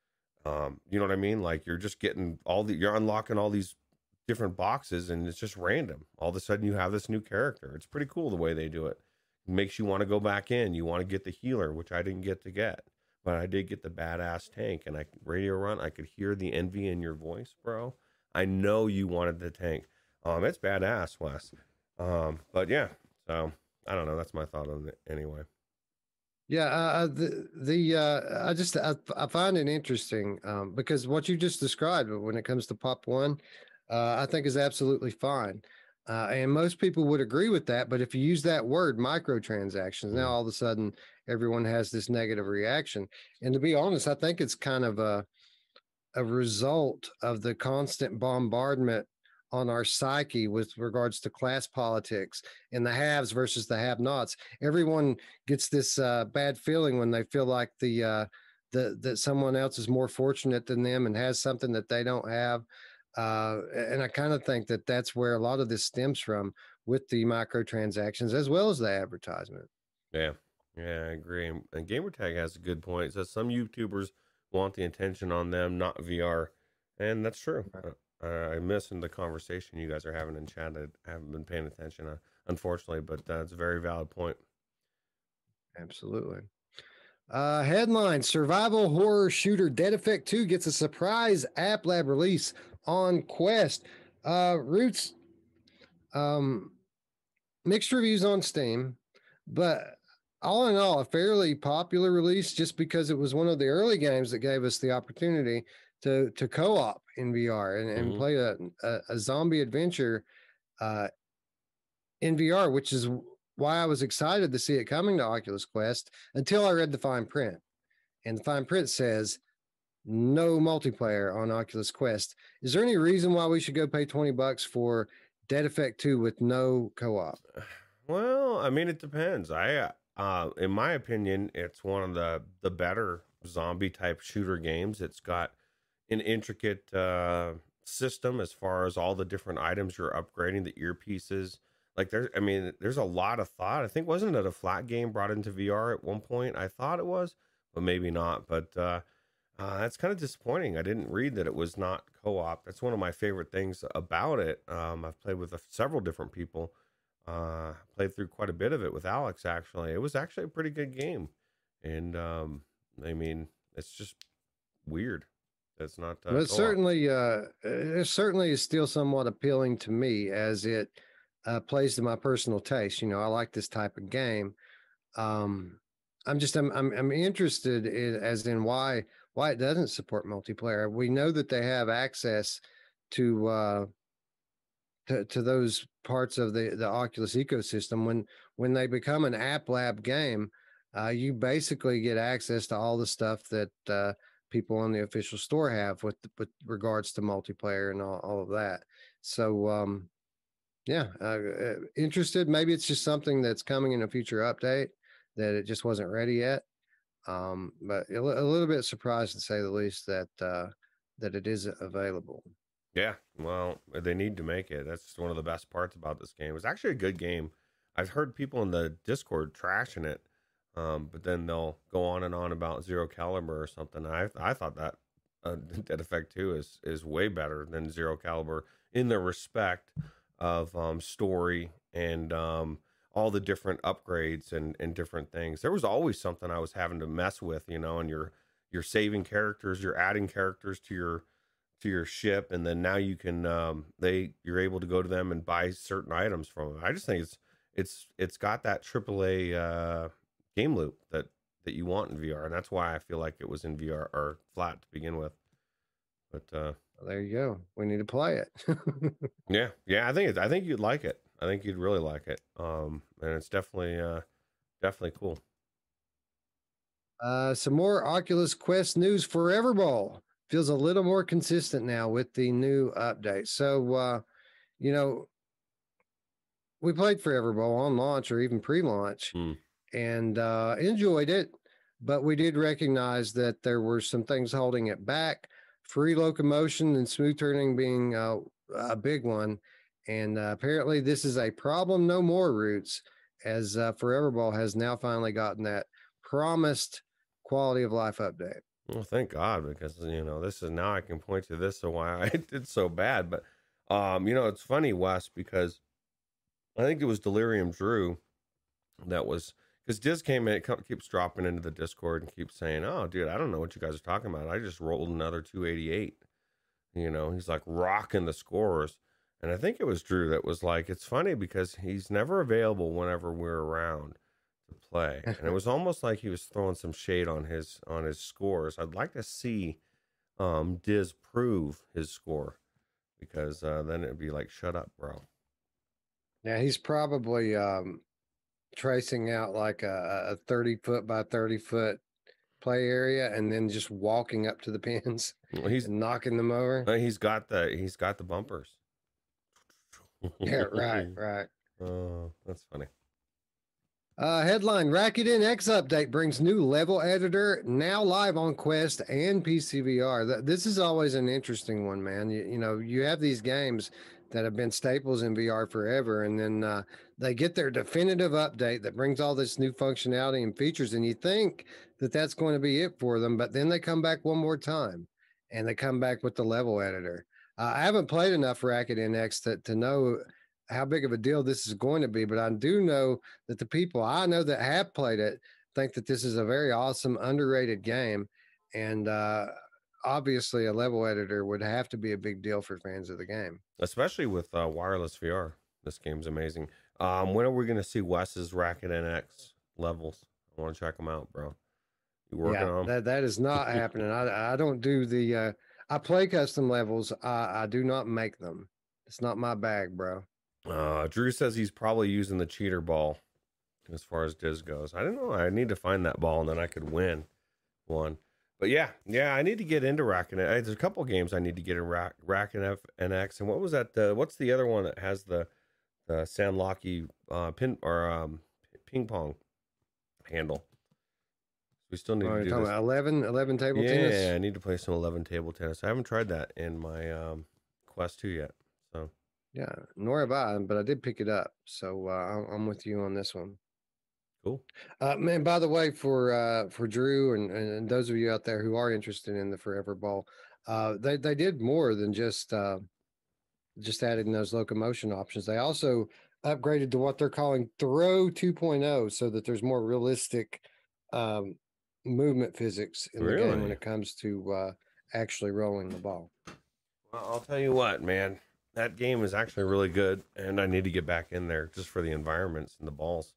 Um, you know what I mean? Like you're just getting all the, you're unlocking all these different boxes and it's just random. All of a sudden you have this new character. It's pretty cool the way they do it. It makes you want to go back in. You want to get the healer, which I didn't get to get, but I did get the badass tank. And I radio run, I could hear the envy in your voice, bro. I know you wanted the tank. Um, it's badass, Wes. Um, but yeah, so I don't know. That's my thought on it anyway. Yeah, uh, the the uh, I just I, I find it interesting um, because what you just described when it comes to Pop One, uh, I think is absolutely fine, uh, and most people would agree with that. But if you use that word microtransactions, now Mm. all of a sudden everyone has this negative reaction. And to be honest, I think it's kind of a a result of the constant bombardment on our psyche with regards to class politics and the haves versus the have-nots. Everyone gets this uh, bad feeling when they feel like the uh, the that someone else is more fortunate than them and has something that they don't have. Uh, and I kind of think that that's where a lot of this stems from with the microtransactions as well as the advertisement. Yeah, yeah, I agree. And and Gamertag has a good point. It says some YouTubers want the attention on them, not V R, and that's true. Uh, I missed in the conversation you guys are having in chat. I haven't been paying attention, uh, unfortunately, but that's a very valid point. Absolutely. Uh, headline: Survival horror shooter Dead Effect two gets a surprise App Lab release on Quest. Uh, Roots, um, mixed reviews on Steam, but all in all, a fairly popular release just because it was one of the early games that gave us the opportunity to to co-op in V R and, and Mhm. play a, a, a zombie adventure uh, in V R, which is why I was excited to see it coming to Oculus Quest until I read the fine print. And the fine print says no multiplayer on Oculus Quest. Is there any reason why we should go pay twenty bucks for Dead Effect two with no co-op? Well, I mean, it depends. I, uh, uh, in my opinion, it's one of the the better zombie type shooter games. It's got an intricate uh, system as far as all the different items you're upgrading, the earpieces. Like there's, I mean, there's a lot of thought. I think wasn't it a flat game brought into V R at one point? I thought it was, but maybe not. But uh, uh, that's kind of disappointing. I didn't read that it was not co-op. That's one of my favorite things about it. Um, I've played with a, several different people. Uh, played through quite a bit of it with Alex. Actually, it was actually a pretty good game. And um, I mean, it's just weird. That's not uh, Well, it co-op. certainly, uh, it certainly is still somewhat appealing to me as it uh, plays to my personal taste. You know, I like this type of game. Um, I'm just I'm I'm, I'm interested in, as in why why it doesn't support multiplayer. We know that they have access to uh, to to those parts of the the Oculus ecosystem. When when they become an App Lab game, uh, you basically get access to all the stuff that uh, people on the official store have with with regards to multiplayer and all, all of that. So um, yeah, uh, uh, interested. Maybe it's just something that's coming in a future update that it just wasn't ready yet. Um, but a, li- a little bit surprised to say the least that uh, that it is available. Yeah, well, they need to make it. That's one of the best parts about this game. It's actually a good game. I've heard people in the Discord trashing it, um, but then they'll go on and on about Zero Caliber or something. I I thought that uh, Dead Effect two is is way better than Zero Caliber in the respect of um, story and um, all the different upgrades and and different things. There was always something I was having to mess with, you know, and you're you're saving characters, you're adding characters to your to your ship, and then now you can um they you're able to go to them and buy certain items from them. I just think it's it's it's got that triple A uh game loop that that you want in V R, and that's why I feel like it was in V R or flat to begin with. But uh Well, there you go. We need to play it. yeah, yeah, I think it's I think you'd like it. I think you'd really like it. Um and it's definitely uh definitely cool. Uh, some more Oculus Quest news. Forever Bowl feels a little more consistent now with the new update. So, uh, you know, we played Forever Bowl on launch or even pre-launch Mm. and uh, enjoyed it, but we did recognize that there were some things holding it back. Free locomotion and smooth turning being uh, a big one, and uh, apparently this is a problem no more. Roots, as uh, Forever Bowl has now finally gotten that promised quality of life update. Well, thank God, because you know this is now I can point to this of why I did so bad. But um, you know, it's funny, Wes, because I think it was Delirium Drew that was because Diz came in, it co- keeps dropping into the Discord and keeps saying, "Oh, dude, I don't know what you guys are talking about. I just rolled another two eighty-eight." You know, he's like rocking the scores. And I think it was Drew that was like, it's funny because he's never available whenever we're around to play. And it was almost like he was throwing some shade on his on his scores. I'd like to see um Diz prove his score because uh, then it'd be like, shut up, bro. Yeah, he's probably um, tracing out like a, a thirty foot by thirty foot play area and then just walking up to the pins Well, he's and knocking them over. uh, he's got the he's got the bumpers. Yeah, right, right. Oh, that's funny. Uh, headline: Racket N X update brings new level editor now live on Quest and P C V R. Th- This is always an interesting one, man. You, you know, you have these games that have been staples in V R forever, and then uh, they get their definitive update that brings all this new functionality and features, and you think that that's going to be it for them, but then they come back one more time, and they come back with the level editor. Uh, I haven't played enough Racket N X to to know how big of a deal this is going to be, but I do know that the people I know that have played it think that this is a very awesome, underrated game. And uh, obviously, a level editor would have to be a big deal for fans of the game. Especially with uh, wireless V R. This game's amazing. Um, when are we going to see Wes's Racket N X levels? I want to check them out, bro. You working Yeah, on them? that, that is not happening. I, I don't do the, uh, I play custom levels. I, I do not make them. It's not my bag, bro. Uh, Drew says he's probably using the cheater ball as far as Diz goes. I don't know. I need to find that ball and then I could win one. But yeah, yeah, I need to get into Racket. There's a couple games I need to get in Rack, Racket N X. And what was that? Uh, what's the other one that has the the Sandlocky uh, pin or um, ping pong handle? We still need Oh, to you're do talking this. about eleven, eleven table yeah, tennis? I need to play some eleven table tennis. I haven't tried that in my um, Quest two yet. So Yeah, nor have I, but I did pick it up. So uh, I'm with you on this one. cool. Uh, man, by the way, for uh, for Drew and, and those of you out there who are interested in the Forever Ball, uh, they they did more than just uh, just adding those locomotion options. They also upgraded to what they're calling Throw 2.0, so that there's more realistic um, movement physics in the game when Really? it comes to uh, actually rolling the ball. Well, I'll tell you what, man. That game is actually really good, and I need to get back in there just for the environments and the balls.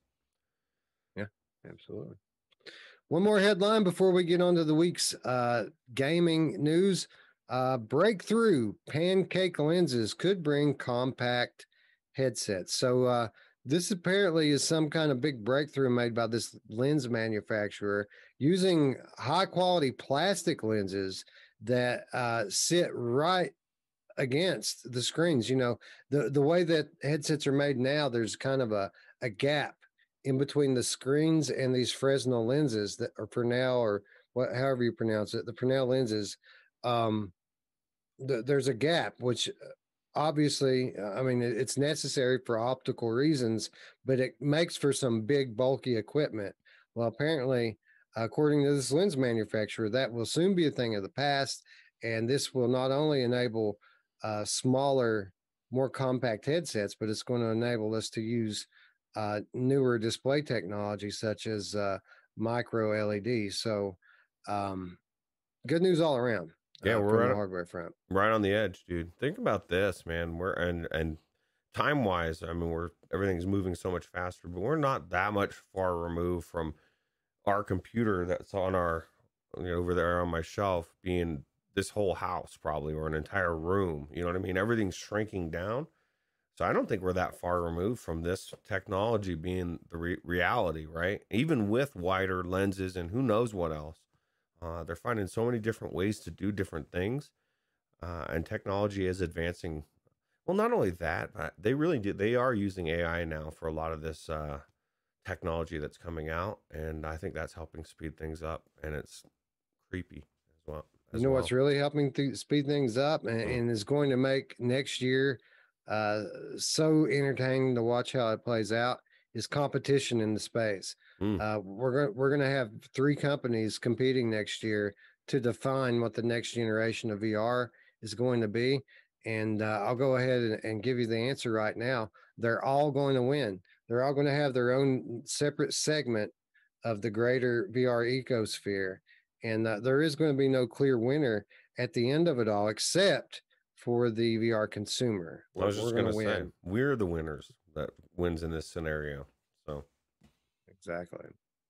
Yeah, absolutely. One more headline before we get on to the week's uh, gaming news. Uh, breakthrough pancake lenses could bring compact headsets. So, uh, this apparently is some kind of big breakthrough made by this lens manufacturer using high quality plastic lenses that uh, sit right against the screens. You know, the, the way that headsets are made now, there's kind of a, a gap in between the screens and these Fresnel lenses that are Fresnel or what, however you pronounce it, the Fresnel lenses. Um, th- there's a gap, which obviously, I mean, it's necessary for optical reasons, but it makes for some big, bulky equipment. Well, apparently, according to this lens manufacturer, that will soon be a thing of the past. And this will not only enable uh, smaller, more compact headsets, but it's going to enable us to use uh, newer display technology such as uh, micro L E D. So, um, good news all around Yeah, uh, we're from the right, hardware front. right on the edge, dude. Think about this, man. We're and and time wise, I mean, we're everything's moving so much faster, but we're not that much far removed from our computer that's on our you know, over there on my shelf being this whole house probably or an entire room. You know what I mean? Everything's shrinking down. So I don't think we're that far removed from this technology being the re- reality, right? Even with wider lenses and who knows what else. Uh, they're finding so many different ways to do different things, uh, and technology is advancing. Well, not only that, but they really do. They are using A I now for a lot of this uh, technology that's coming out, and I think that's helping speed things up. And it's creepy as well. You As know well. what's really helping to speed things up and, Mm. and is going to make next year uh, so entertaining to watch how it plays out is competition in the space. Mm. Uh, we're going we're going to have three companies competing next year to define what the next generation of V R is going to be. And uh, I'll go ahead and, and give you the answer right now. They're all going to win. They're all going to have their own separate segment of the greater V R ecosphere. And uh, there is going to be no clear winner at the end of it all, except for the V R consumer. I was just We're going to gonna say, win. we're the winners that wins in this scenario. So, Exactly.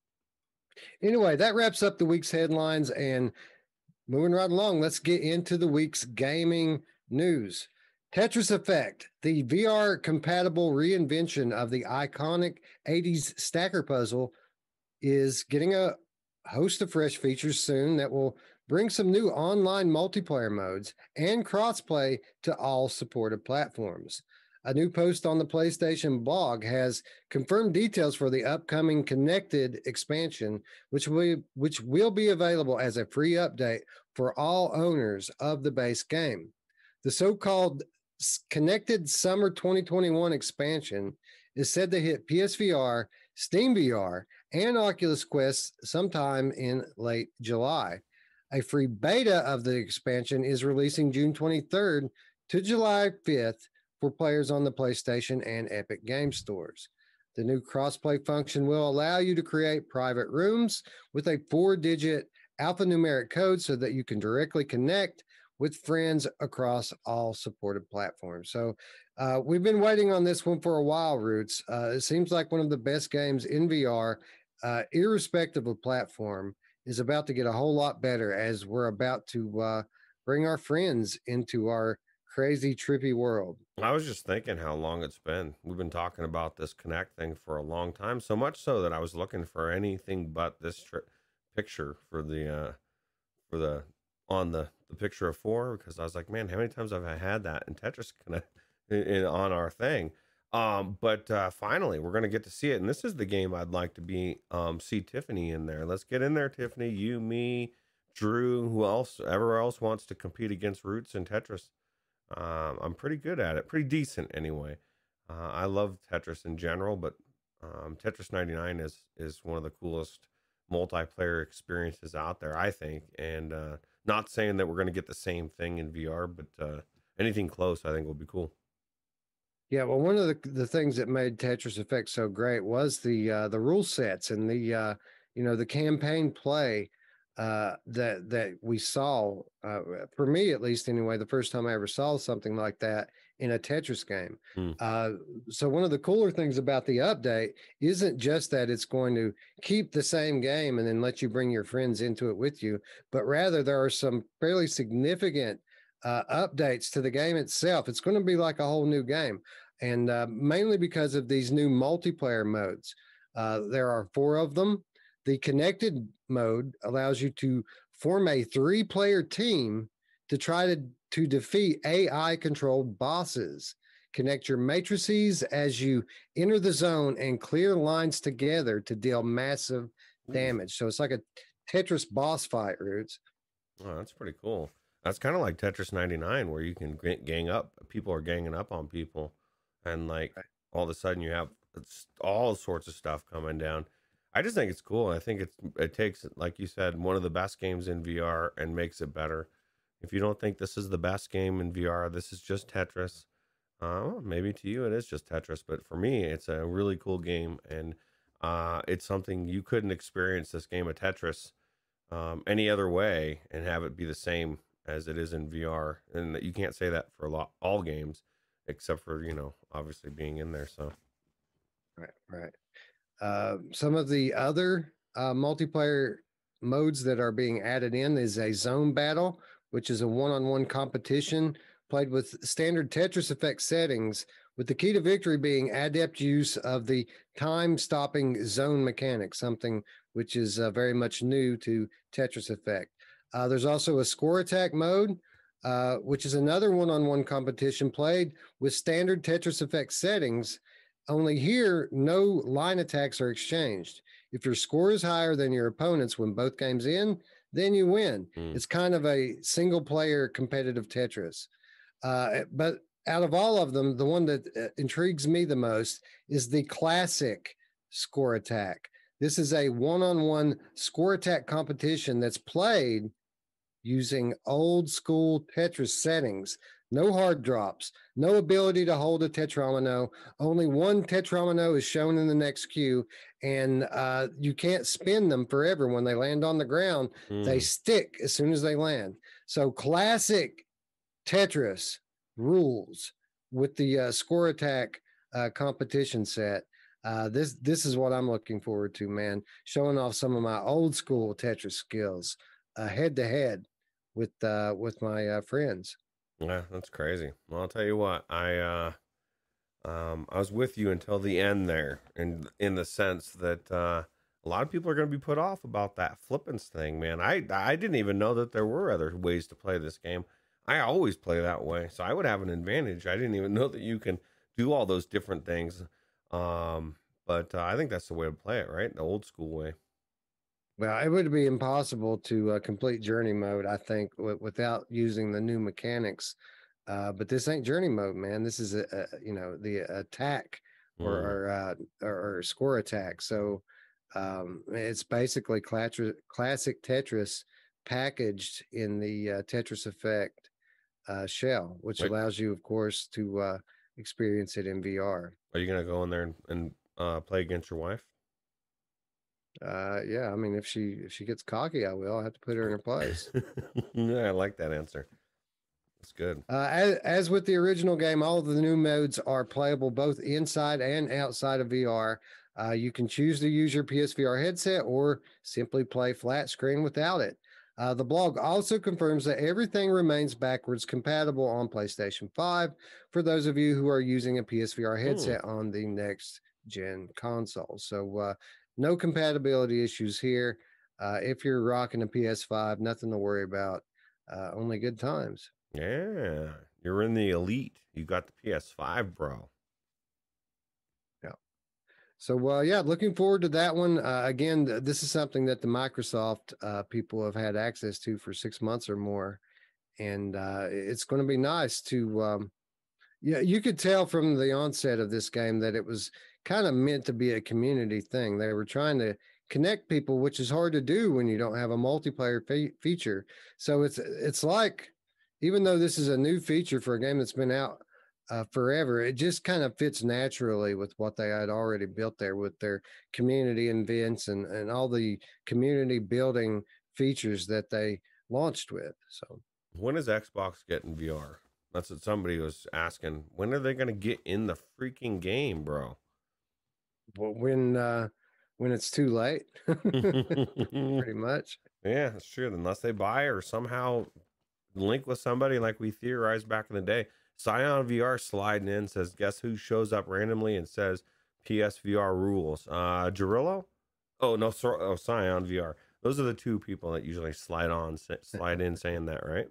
Anyway, that wraps up the week's headlines. And moving right along, let's get into the week's gaming news. Tetris Effect, the V R compatible reinvention of the iconic eighties stacker puzzle, is getting a host of fresh features soon that will bring some new online multiplayer modes and crossplay to all supported platforms. A new post on the PlayStation blog has confirmed details for the upcoming Connected expansion, which will, which will be available as a free update for all owners of the base game. The so-called Connected Summer twenty twenty-one expansion is said to hit P S V R, Steam V R, and Oculus Quest sometime in late July. A free beta of the expansion is releasing June twenty-third to July fifth for players on the PlayStation and Epic Game stores. The new crossplay function will allow you to create private rooms with a four-digit alphanumeric code so that you can directly connect with friends across all supported platforms. So uh, we've been waiting on this one for a while, Roots. Uh, it seems like one of the best games in V R, uh, irrespective of platform, is about to get a whole lot better as we're about to uh, bring our friends into our crazy, trippy world. I was just thinking how long it's been. We've been talking about this Connect thing for a long time, so much so that I was looking for anything but this tri- picture for the uh, for the on the, the picture of four, because I was like, man, how many times have I had that in Tetris Connect in, in, on our thing? Um, but uh, finally, we're gonna get to see it, and this is the game I'd like to be um, see Tiffany in there. Let's get in there, Tiffany. You, me, Drew, who else? Ever else wants to compete against Roots in Tetris? Um, I'm pretty good at it, pretty decent anyway. Uh, I love Tetris in general, but um, Tetris ninety-nine is is one of the coolest multiplayer experiences out there, I think. And uh, not saying that we're going to get the same thing in V R, but uh, anything close, I think, will be cool. Yeah, well, one of the the things that made Tetris Effect so great was the uh, the rule sets and the uh, you know the campaign play uh, that that we saw. Uh, for me, at least, anyway, the first time I ever saw something like that in a Tetris game. Hmm. Uh, so one of the cooler things about the update isn't just that it's going to keep the same game and then let you bring your friends into it with you, but rather there are some fairly significant uh, updates to the game itself. It's going to be like a whole new game, and uh, mainly because of these new multiplayer modes. Uh, there are four of them. The connected mode allows you to form a three-player team to try to, to defeat A I-controlled bosses. Connect your matrices as you enter the zone and clear lines together to deal massive damage. So it's like a Tetris boss fight, Roots. Oh, that's pretty cool. That's kind of like Tetris ninety-nine, where you can g- gang up. People are ganging up on people, and like Right. all of a sudden you have it's all sorts of stuff coming down. I just think it's cool. I think it's it takes, like you said, one of the best games in V R and makes it better. If you don't think this is the best game in V R, this is just Tetris. Uh, well, maybe to you it is just Tetris, but for me, it's a really cool game, and uh, it's something you couldn't experience this game of Tetris um, any other way and have it be the same as it is in V R. And you can't say that for a lot all games, except for you know obviously being in there. So Right, right. Uh, some of the other uh, multiplayer modes that are being added in is a zone battle, which is a one-on-one competition played with standard Tetris Effect settings, with the key to victory being adept use of the time-stopping zone mechanic, something which is uh, very much new to Tetris Effect. Uh, there's also a score attack mode, uh, which is another one-on-one competition played with standard Tetris Effect settings. Only here, no line attacks are exchanged. If your score is higher than your opponent's when both games end, then you win. Mm. It's kind of a single player competitive Tetris. Uh, but out of all of them, the one that uh, intrigues me the most is the classic score attack. This is a one-on-one score attack competition that's played using old school Tetris settings. No hard drops, no ability to hold a Tetramino. Only one Tetramino is shown in the next queue, and uh, you can't spin them forever. When they land on the ground, mm. they stick as soon as they land. So classic Tetris rules with the uh, score attack uh, competition set. Uh, this this is what I'm looking forward to, man. Showing off some of my old school Tetris skills, uh, head to head with uh, with my uh, friends. Yeah, that's crazy. Well, I'll tell you what, I uh, um, I was with you until the end there, and in the sense that uh, a lot of people are going to be put off about that flippance thing, man. I I didn't even know that there were other ways to play this game. I always play that way, so I would have an advantage. I didn't even know that you can do all those different things. Um, but uh, I think that's the way to play it, right? The old school way. Well, it would be impossible to uh, complete journey mode, I think, w- without using the new mechanics. Uh, but this ain't journey mode, man. This is a, a you know the attack or mm. or, uh, or or score attack. So um, it's basically classic classic Tetris packaged in the uh, Tetris Effect uh, shell, which Wait. allows you, of course, to uh, experience it in V R. Are you gonna go in there and, and uh, play against your wife? Uh, yeah, I mean, if she if she gets cocky, I will. I have to put her in her place. Yeah, I like that answer. That's good. Uh, as, as with the original game, all of the new modes are playable both inside and outside of V R. Uh, you can choose to use your P S V R headset or simply play flat screen without it. Uh, the blog also confirms that everything remains backwards compatible on PlayStation five for those of you who are using a P S V R headset hmm. on the next gen console. So, uh, no compatibility issues here. Uh, if you're rocking a P S five, nothing to worry about. Uh, only good times. Yeah, you're in the elite. You got the P S five, bro. Yeah. So, uh, yeah, looking forward to that one. Uh, again, th- this is something that the Microsoft uh, people have had access to for six months or more. And uh, it's going to be nice to, um, yeah, you could tell from the onset of this game that it was kind of meant to be a community thing. They were trying to connect people, which is hard to do when you don't have a multiplayer fe- feature. So it's it's like, even though this is a new feature for a game that's been out uh, forever, it just kind of fits naturally with what they had already built there with their community events and, and all the community building features that they launched with. So when is Xbox getting V R? That's what somebody was asking. When are they going to get in the freaking game, bro? Well, when uh, when it's too late, pretty much. Yeah, that's true. Unless they buy or somehow link with somebody like we theorized back in the day. Scion V R sliding in says, guess who shows up randomly and says P S V R rules? Uh, Jarillo? Oh, no, so, oh, Scion V R. Those are the two people that usually slide on, slide in saying that, right?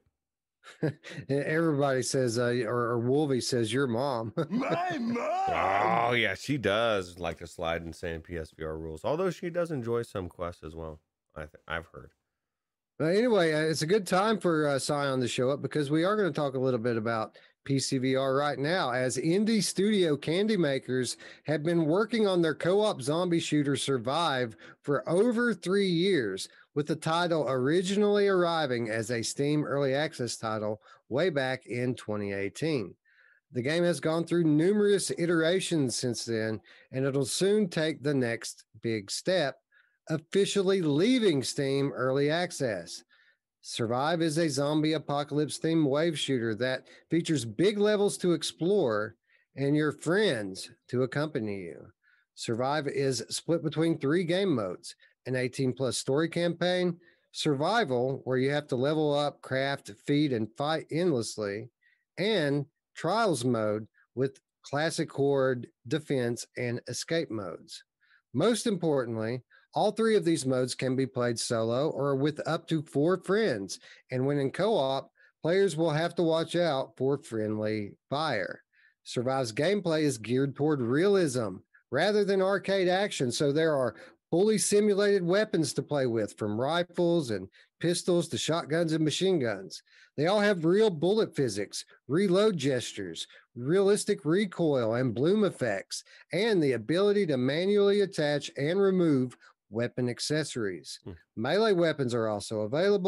Everybody says, uh, or, or Wolvie says, your mom. My mom. Oh, yeah, she does like to slide in saying P S V R rules. Although she does enjoy some quests as well, I th- I've heard. But anyway, uh, it's a good time for uh, Scion to show up because we are going to talk a little bit about P C V R right now, as indie studio Candy Makers have been working on their co-op zombie shooter Survive for over three years, with the title originally arriving as a Steam Early Access title way back in twenty eighteen. The game has gone through numerous iterations since then, and it'll soon take the next big step, officially leaving Steam Early Access. Survive is a zombie apocalypse themed wave shooter that features big levels to explore and your friends to accompany you. Survive is split between three game modes: an eighteen plus story campaign, survival, where you have to level up, craft, feed, and fight endlessly, and trials mode with classic horde, defense, and escape modes. Most importantly, all three of these modes can be played solo or with up to four friends, and when in co-op, players will have to watch out for friendly fire. Survive's gameplay is geared toward realism rather than arcade action, so there are fully simulated weapons to play with, from rifles and pistols to shotguns and machine guns. They all have real bullet physics, reload gestures, realistic recoil and bloom effects, and the ability to manually attach and remove weapon accessories. Hmm. Melee weapons are also available,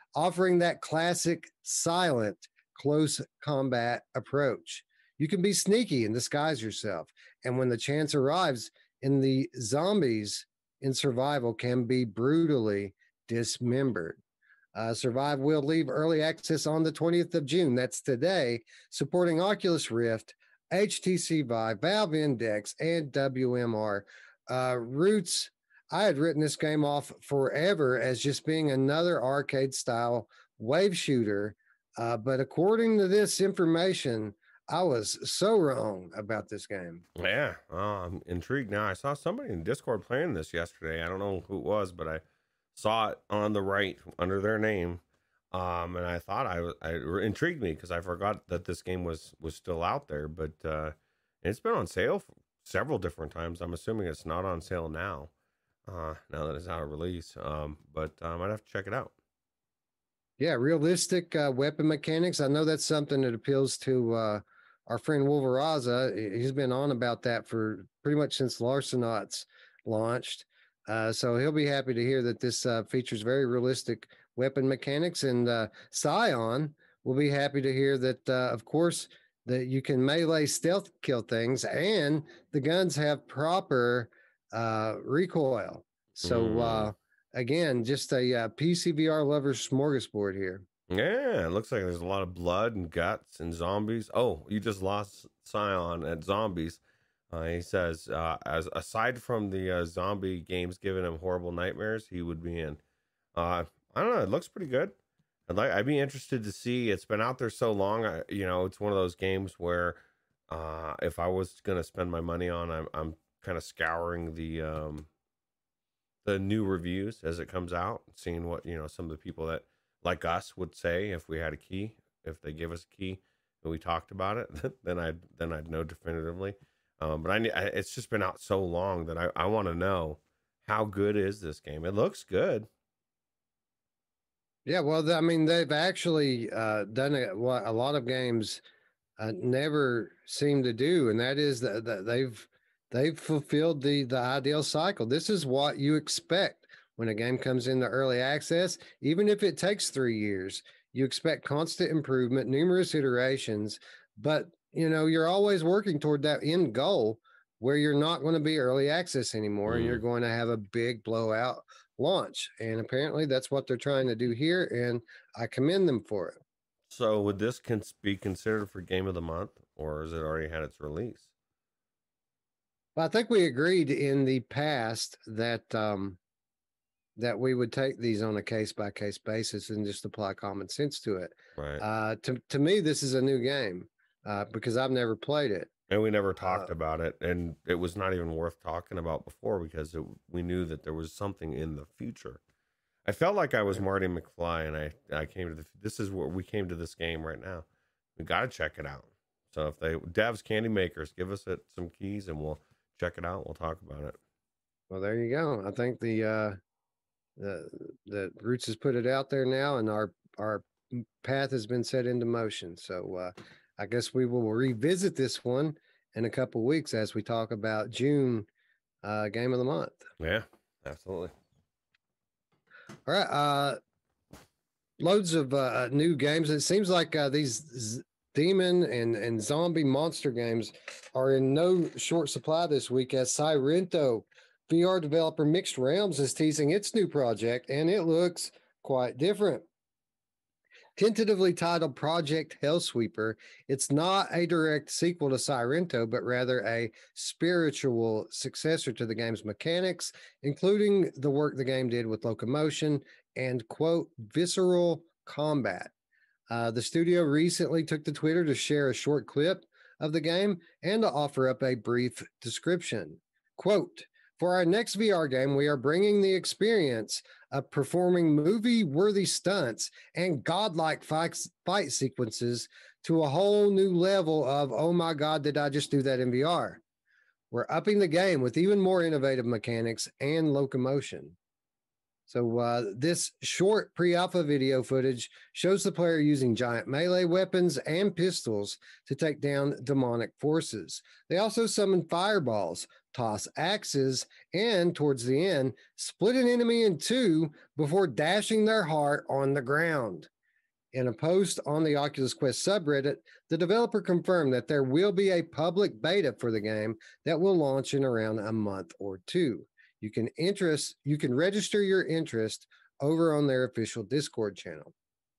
offering that classic silent close combat approach. You can be sneaky and disguise yourself. And when the chance arrives, in the zombies in survival can be brutally dismembered. Uh, Survive will leave early access on the twentieth of June. That's today, supporting Oculus Rift, H T C Vive, Valve Index, and W M R. Uh, Roots, I had written this game off forever as just being another arcade style wave shooter. Uh, but according to this information, I was so wrong about this game. Yeah, oh, I'm intrigued now. I saw somebody in Discord playing this yesterday. I don't know who it was, but I saw it on the right under their name, um, and I thought I was I it intrigued me because I forgot that this game was was still out there. But uh, it's been on sale several different times. I'm assuming it's not on sale now, uh, now that it's out of release. Um, but I might have to check it out. Yeah, realistic uh, weapon mechanics. I know that's something that appeals to uh, our friend Wolveraza. He's been on about that for pretty much since Larcenauts launched. Uh, so he'll be happy to hear that this uh, features very realistic weapon mechanics. And uh, Scion will be happy to hear that, uh, of course, that you can melee stealth kill things and the guns have proper uh, recoil. So, Mm. uh, again, just a uh, P C V R lover's smorgasbord here. Yeah, it looks like there's a lot of blood and guts and zombies. Oh, you just lost Scion at zombies. Uh, he says, uh, as aside from the uh, zombie games giving him horrible nightmares, he would be in. Uh, I don't know. It looks pretty good. I'd like. I'd be interested to see. It's been out there so long. I, you know, it's one of those games where, uh, if I was gonna spend my money on, I'm I'm kind of scouring the um, the new reviews as it comes out, seeing what you know some of the people that like us would say if we had a key, if they give us a key and we talked about it, then I'd then I'd know definitively. Um, but I, I, it's just been out so long that I, I want to know how good is this game. It looks good. Yeah, well, I mean, they've actually uh, done it, what a lot of games uh, never seem to do, and that is that, that they've they've fulfilled the the ideal cycle. This is what you expect when a game comes into early access, even if it takes three years. You expect constant improvement, numerous iterations, but you know, you're always working toward that end goal where you're not going to be early access anymore, mm. and you're going to have a big blowout launch. And apparently that's what they're trying to do here, and I commend them for it. So would this cons- be considered for Game of the Month, or has it already had its release? Well, I think we agreed in the past that um, that we would take these on a case-by-case basis and just apply common sense to it. Right. Uh, to, to me, this is a new game. Uh, because I've never played it. And we never talked uh, about it. And it was not even worth talking about before because it, we knew that there was something in the future. I felt like I was Marty McFly and I, I came to the, this is where we came to this game right now. We got to check it out. So if they, Devs, Candy Makers, give us it, some keys and we'll check it out. We'll talk about it. Well, there you go. I think the, uh, the, the Roots has put it out there now and our, our path has been set into motion. So, uh, I guess we will revisit this one in a couple of weeks as we talk about June uh, game of the month. Yeah, absolutely. All right. Uh, loads of uh, new games. It seems like uh, these z- demon and, and zombie monster games are in no short supply this week as Sirento V R developer Mixed Realms is teasing its new project, and it looks quite different. Tentatively titled Project Hellsweeper, it's not a direct sequel to Sirento, but rather a spiritual successor to the game's mechanics, including the work the game did with locomotion and, quote, visceral combat. Uh, the studio recently took to Twitter to share a short clip of the game and to offer up a brief description. Quote, for our next V R game, we are bringing the experience of performing movie-worthy stunts and godlike fight, fight sequences to a whole new level of, oh my God, did I just do that in V R? We're upping the game with even more innovative mechanics and locomotion. So uh, this short pre-alpha video footage shows the player using giant melee weapons and pistols to take down demonic forces. They also summon fireballs, toss axes, and towards the end, split an enemy in two before dashing their heart on the ground. In a post on the Oculus Quest subreddit, the developer confirmed that there will be a public beta for the game that will launch in around a month or two. You can interest, you can register your interest over on their official Discord channel.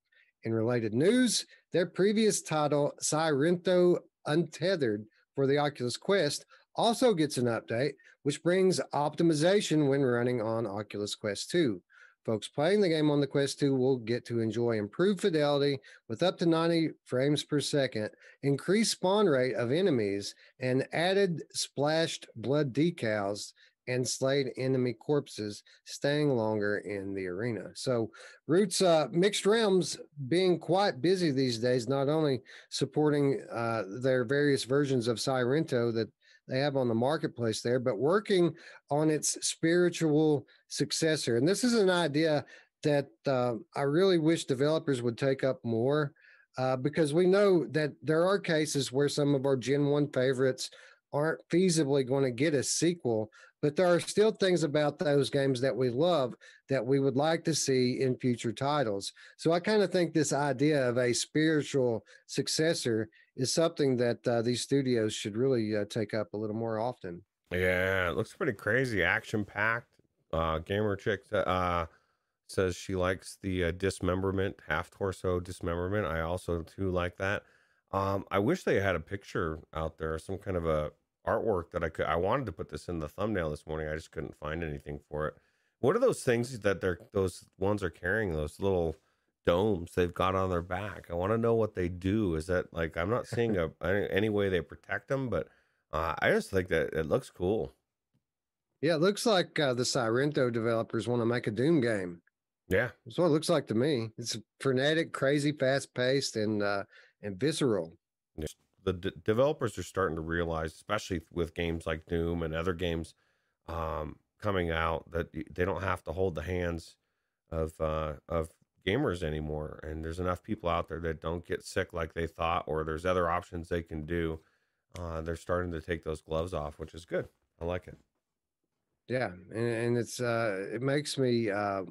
In related news, their previous title, Sirento Untethered for the Oculus Quest, also gets an update, which brings optimization when running on Oculus Quest two. Folks playing the game on the Quest two will get to enjoy improved fidelity with up to ninety frames per second, increased spawn rate of enemies, and added splashed blood decals and slayed enemy corpses staying longer in the arena. So Roots, uh, Mixed Realms being quite busy these days, not only supporting uh, their various versions of Sirento that they have on the marketplace there, but working on its spiritual successor. And this is an idea that uh, I really wish developers would take up more, uh, because we know that there are cases where some of our Gen one favorites aren't feasibly going to get a sequel, but there are still things about those games that we love that we would like to see in future titles. So I kind of think this idea of a spiritual successor is something that uh, these studios should really uh, take up a little more often. Yeah, it looks pretty crazy, action packed. Uh, Gamer Chick uh, says she likes the uh, dismemberment, half torso dismemberment. I also too like that. Um, I wish they had a picture out there, some kind of a artwork that I could. I wanted to put this in the thumbnail this morning. I just couldn't find anything for it. What are those things that they're those ones are carrying? Those little domes they've got on their back. I want to know what they do. Is that like, I'm not seeing a any way they protect them, but uh, I just think that it looks cool. Yeah, it looks like uh, the Sirento developers want to make a Doom game. Yeah, that's what it looks like to me. It's frenetic, crazy, fast paced, and uh, and visceral. The d- developers are starting to realize, especially with games like Doom and other games um, coming out, that they don't have to hold the hands of uh, of gamers anymore. And there's enough people out there that don't get sick like they thought, or there's other options they can do. Uh, they're starting to take those gloves off, which is good. I like it. Yeah, and, and it's uh, it makes me uh,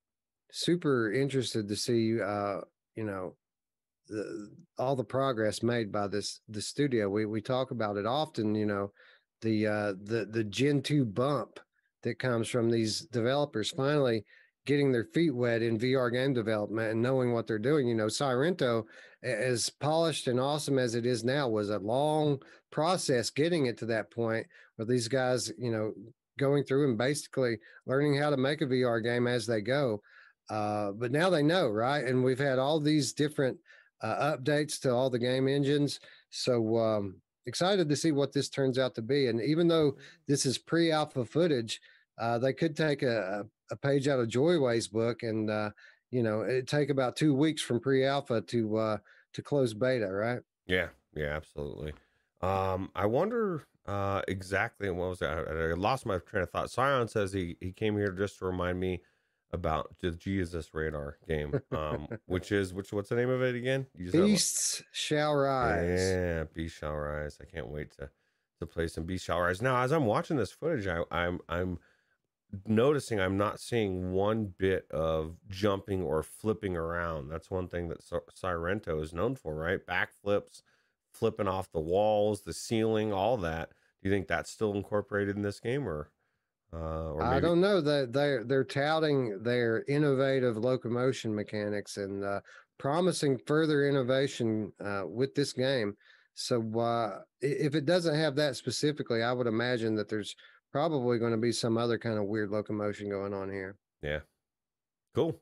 super interested to see uh, you know. The, all the progress made by this the studio. We we talk about it often, you know, the uh, the the Gen two bump that comes from these developers finally getting their feet wet in V R game development and knowing what they're doing. You know, Sirento, as polished and awesome as it is now, was a long process getting it to that point where these guys, you know, going through and basically learning how to make a V R game as they go. Uh, but now they know, right? And we've had all these different Uh, updates to all the game engines. So um, excited to see what this turns out to be. And even though this is pre-alpha footage, uh, they could take a, a page out of Joyway's book and, uh, you know, it'd take about two weeks from pre-alpha to uh, to close beta, right? Yeah, yeah, absolutely. Um, I wonder uh, exactly what was that? I, I lost my train of thought. Scion says he, he came here just to remind me about the Jesus Radar game, um, which is which what's the name of it again? You Beasts Shall Rise. Yeah, Beasts Shall Rise. I can't wait to to play some Beasts Shall Rise. Now, as I'm watching this footage, I, I'm I'm noticing I'm not seeing one bit of jumping or flipping around. That's one thing that Sirento is known for, right? Backflips, flipping off the walls, the ceiling, all that. Do you think that's still incorporated in this game, or? Uh, or maybe... I don't know that they're they're touting their innovative locomotion mechanics and uh, promising further innovation uh, with this game. So uh, if it doesn't have that specifically, I would imagine that there's probably going to be some other kind of weird locomotion going on here. Yeah, cool.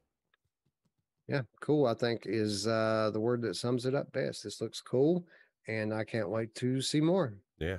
Yeah, cool. I think is uh, the word that sums it up best. This looks cool, and I can't wait to see more. Yeah.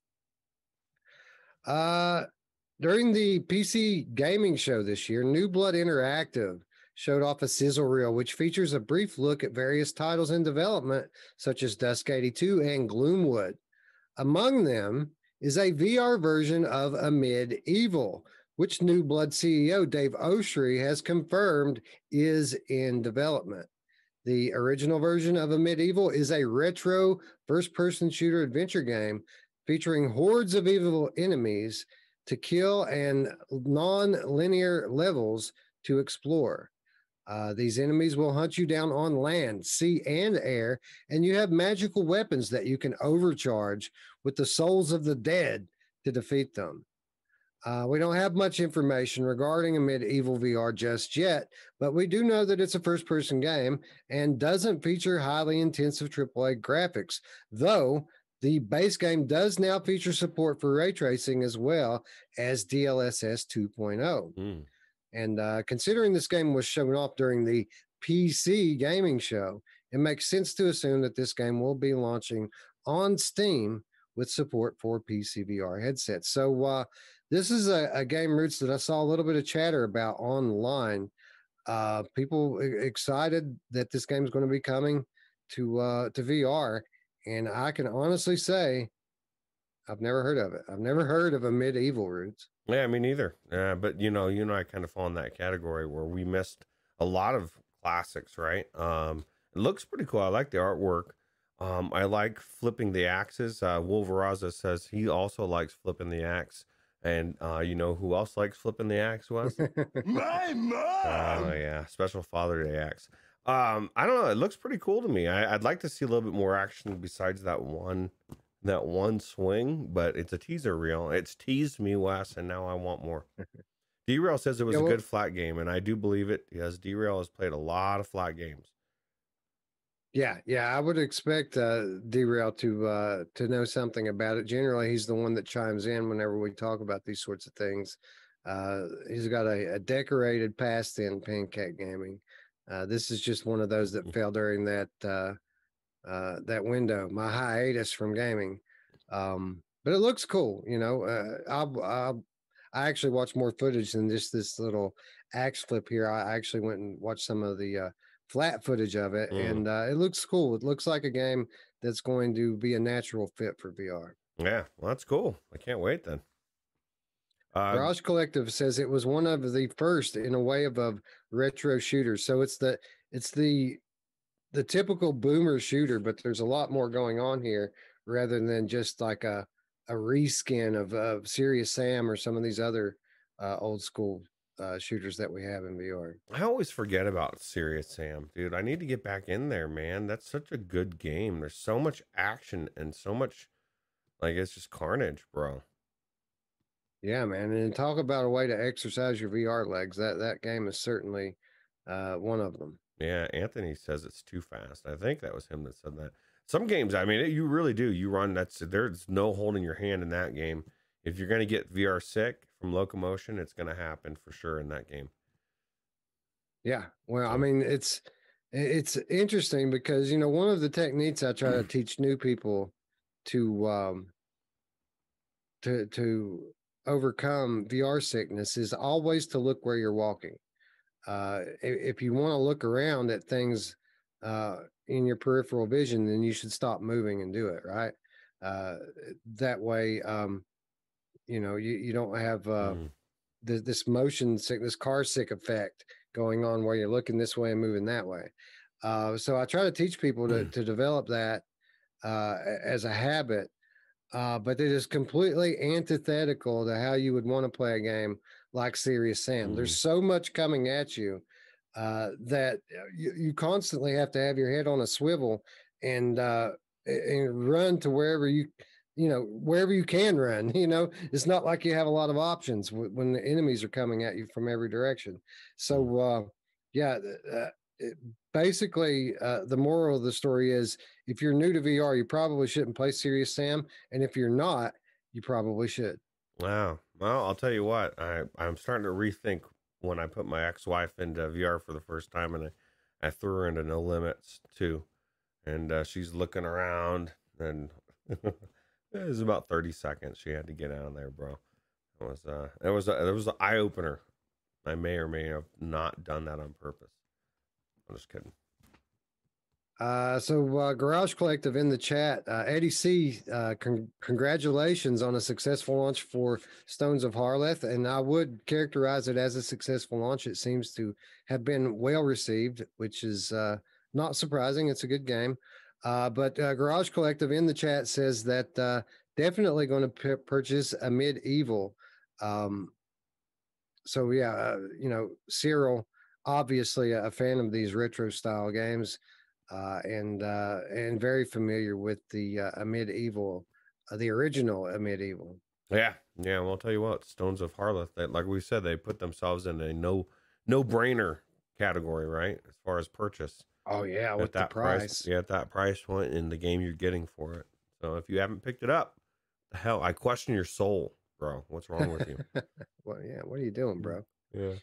Uh. During the P C gaming show this year, New Blood Interactive showed off a sizzle reel, which features a brief look at various titles in development, such as Dusk eighty-two and Gloomwood. Among them is a V R version of Amid Evil, which New Blood C E O Dave Oshry has confirmed is in development. The original version of Amid Evil is a retro first-person shooter adventure game featuring hordes of evil enemies to kill and non-linear levels to explore. Uh, these enemies will hunt you down on land, sea, and air, and you have magical weapons that you can overcharge with the souls of the dead to defeat them. Uh, we don't have much information regarding Amid Evil V R just yet, but we do know that it's a first person game and doesn't feature highly intensive triple A graphics, though the base game does now feature support for ray tracing as well as D L S S two point oh. Mm. And uh, considering this game was shown off during the P C gaming show, it makes sense to assume that this game will be launching on Steam with support for P C V R headsets. So uh, this is a, a game, Roots, that I saw a little bit of chatter about online. Uh, people excited that this game is going to be coming to uh, to V R, and I can honestly say I've never heard of it. I've never heard of Amid Evil, Roots. Yeah, me neither. Uh, but you know, you and I kind of fall in that category where we missed a lot of classics, right? Um, it looks pretty cool. I like the artwork. Um, I like flipping the axes. Uh, Wolveraza says he also likes flipping the axe. And uh, you know who else likes flipping the axe, Wes? My mom. Oh, yeah. Special Father Day axe. Um, I don't know. It looks pretty cool to me. I, I'd like to see a little bit more action besides that one that one swing, but it's a teaser reel. It's teased me, Wes, and now I want more. D-Rail says it was Yeah, a well- good flat game, and I do believe it because D-Rail has played a lot of flat games. Yeah, yeah, I would expect uh, Derail to uh, to know something about it. Generally, he's the one that chimes in whenever we talk about these sorts of things. Uh, he's got a, a decorated past in pancake gaming. Uh, this is just one of those that fell during that uh, uh, that window, my hiatus from gaming. Um, but it looks cool, you know. Uh, I'll, I'll, I actually watched more footage than just this little axe flip here. I actually went and watched some of the uh, flat footage of it, Mm. and uh, it looks cool. It looks like a game that's going to be a natural fit for V R. Yeah, well, that's cool. I can't wait then. Uh, Garage Collective says it was one of the first in a wave of retro shooters. So it's the it's the the typical boomer shooter, but there's a lot more going on here rather than just like a a reskin of of Serious Sam or some of these other uh, old school uh, shooters that we have in V R. I always forget about Serious Sam, dude. I need to get back in there, man. That's such a good game. There's so much action and so much, like, it's just carnage, bro. Yeah, man, and talk about a way to exercise your V R legs. That that game is certainly uh, one of them. Yeah, Anthony says it's too fast. I think that was him that said that. Some games, I mean, it, you really do. You run, that's, there's no holding your hand in that game. If you're going to get V R sick from locomotion, it's going to happen for sure in that game. Yeah, well, I So- mean, it's it's interesting because you know one of the techniques I try to teach new people to um to to overcome V R sickness is always to look where you're walking. Uh, i- if you want to look around at things uh, in your peripheral vision, then you should stop moving and do it, right? Uh, that way, um, you know, you, you don't have uh, Mm. th- this motion sick, this car sick effect going on where you're looking this way and moving that way. Uh, so I try to teach people to, to develop that uh, a- as a habit, uh, but it is completely antithetical to how you would want to play a game like Serious Sam. Mm. There's so much coming at you uh, that you, you constantly have to have your head on a swivel and uh, a- and run to wherever you you know wherever you can run. You know, it's not like you have a lot of options w- when the enemies are coming at you from every direction. So uh, yeah. Uh, it, basically, uh, the moral of the story is if you're new to V R, you probably shouldn't play Serious Sam. And if you're not, you probably should. Wow. Well, I'll tell you what, I, I'm starting to rethink when I put my ex-wife into V R for the first time, and I, I threw her into No Limits too. And uh, she's looking around, and it was about thirty seconds she had to get out of there, bro. It was, uh, it was, a, it was an eye-opener. I may or may have not done that on purpose. I'm just kidding. Uh, so, uh, Garage Collective in the chat, uh, Eddie C, uh, con- congratulations on a successful launch for Stones of Harleth. And I would characterize it as a successful launch. It seems to have been well received, which is uh, not surprising. It's a good game. Uh, but uh, Garage Collective in the chat says that uh, definitely going to p- purchase a medieval. Um, so yeah, uh, you know, Cyril, obviously a fan of these retro style games, uh, and uh, and very familiar with the uh, medieval, uh, the original medieval. Yeah, yeah. Well, I'll tell you what, Stones of Harleth. That, like we said, they put themselves in a no no brainer category, right? As far as purchase Oh yeah, at with the that price, price. yeah, at that price point in the game you're getting for it. So if you haven't picked it up, the hell, I question your soul, bro. What's wrong with you? Well, yeah, what are you doing, bro? Yeah.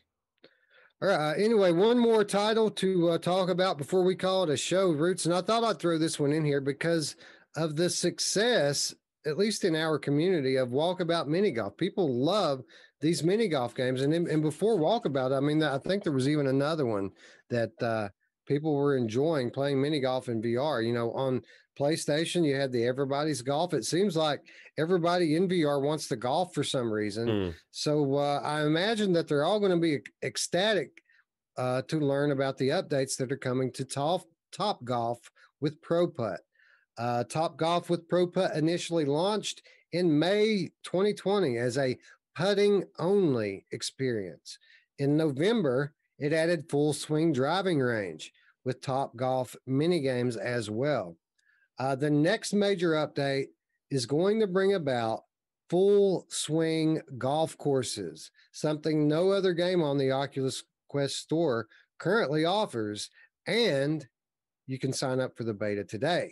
All right. Uh, anyway, one more title to uh, talk about before we call it a show, Roots. And I thought I'd throw this one in here because of the success, at least in our community, of Walkabout Mini Golf. People love these mini golf games. And, and before Walkabout, I mean, I think there was even another one that uh, people were enjoying playing mini golf in V R. You know, on PlayStation, you had the Everybody's Golf. It seems like everybody in V R wants to golf for some reason. Mm. So uh, I imagine that they're all going to be ecstatic uh, to learn about the updates that are coming to Top, Top Golf with Pro Putt. Uh, Top Golf with Pro Putt initially launched in May twenty twenty as a putting only experience. In November, it added full swing driving range with Top Golf mini games as well. Uh, the next major update is going to bring about full swing golf courses, something no other game on the Oculus Quest store currently offers, and you can sign up for the beta today.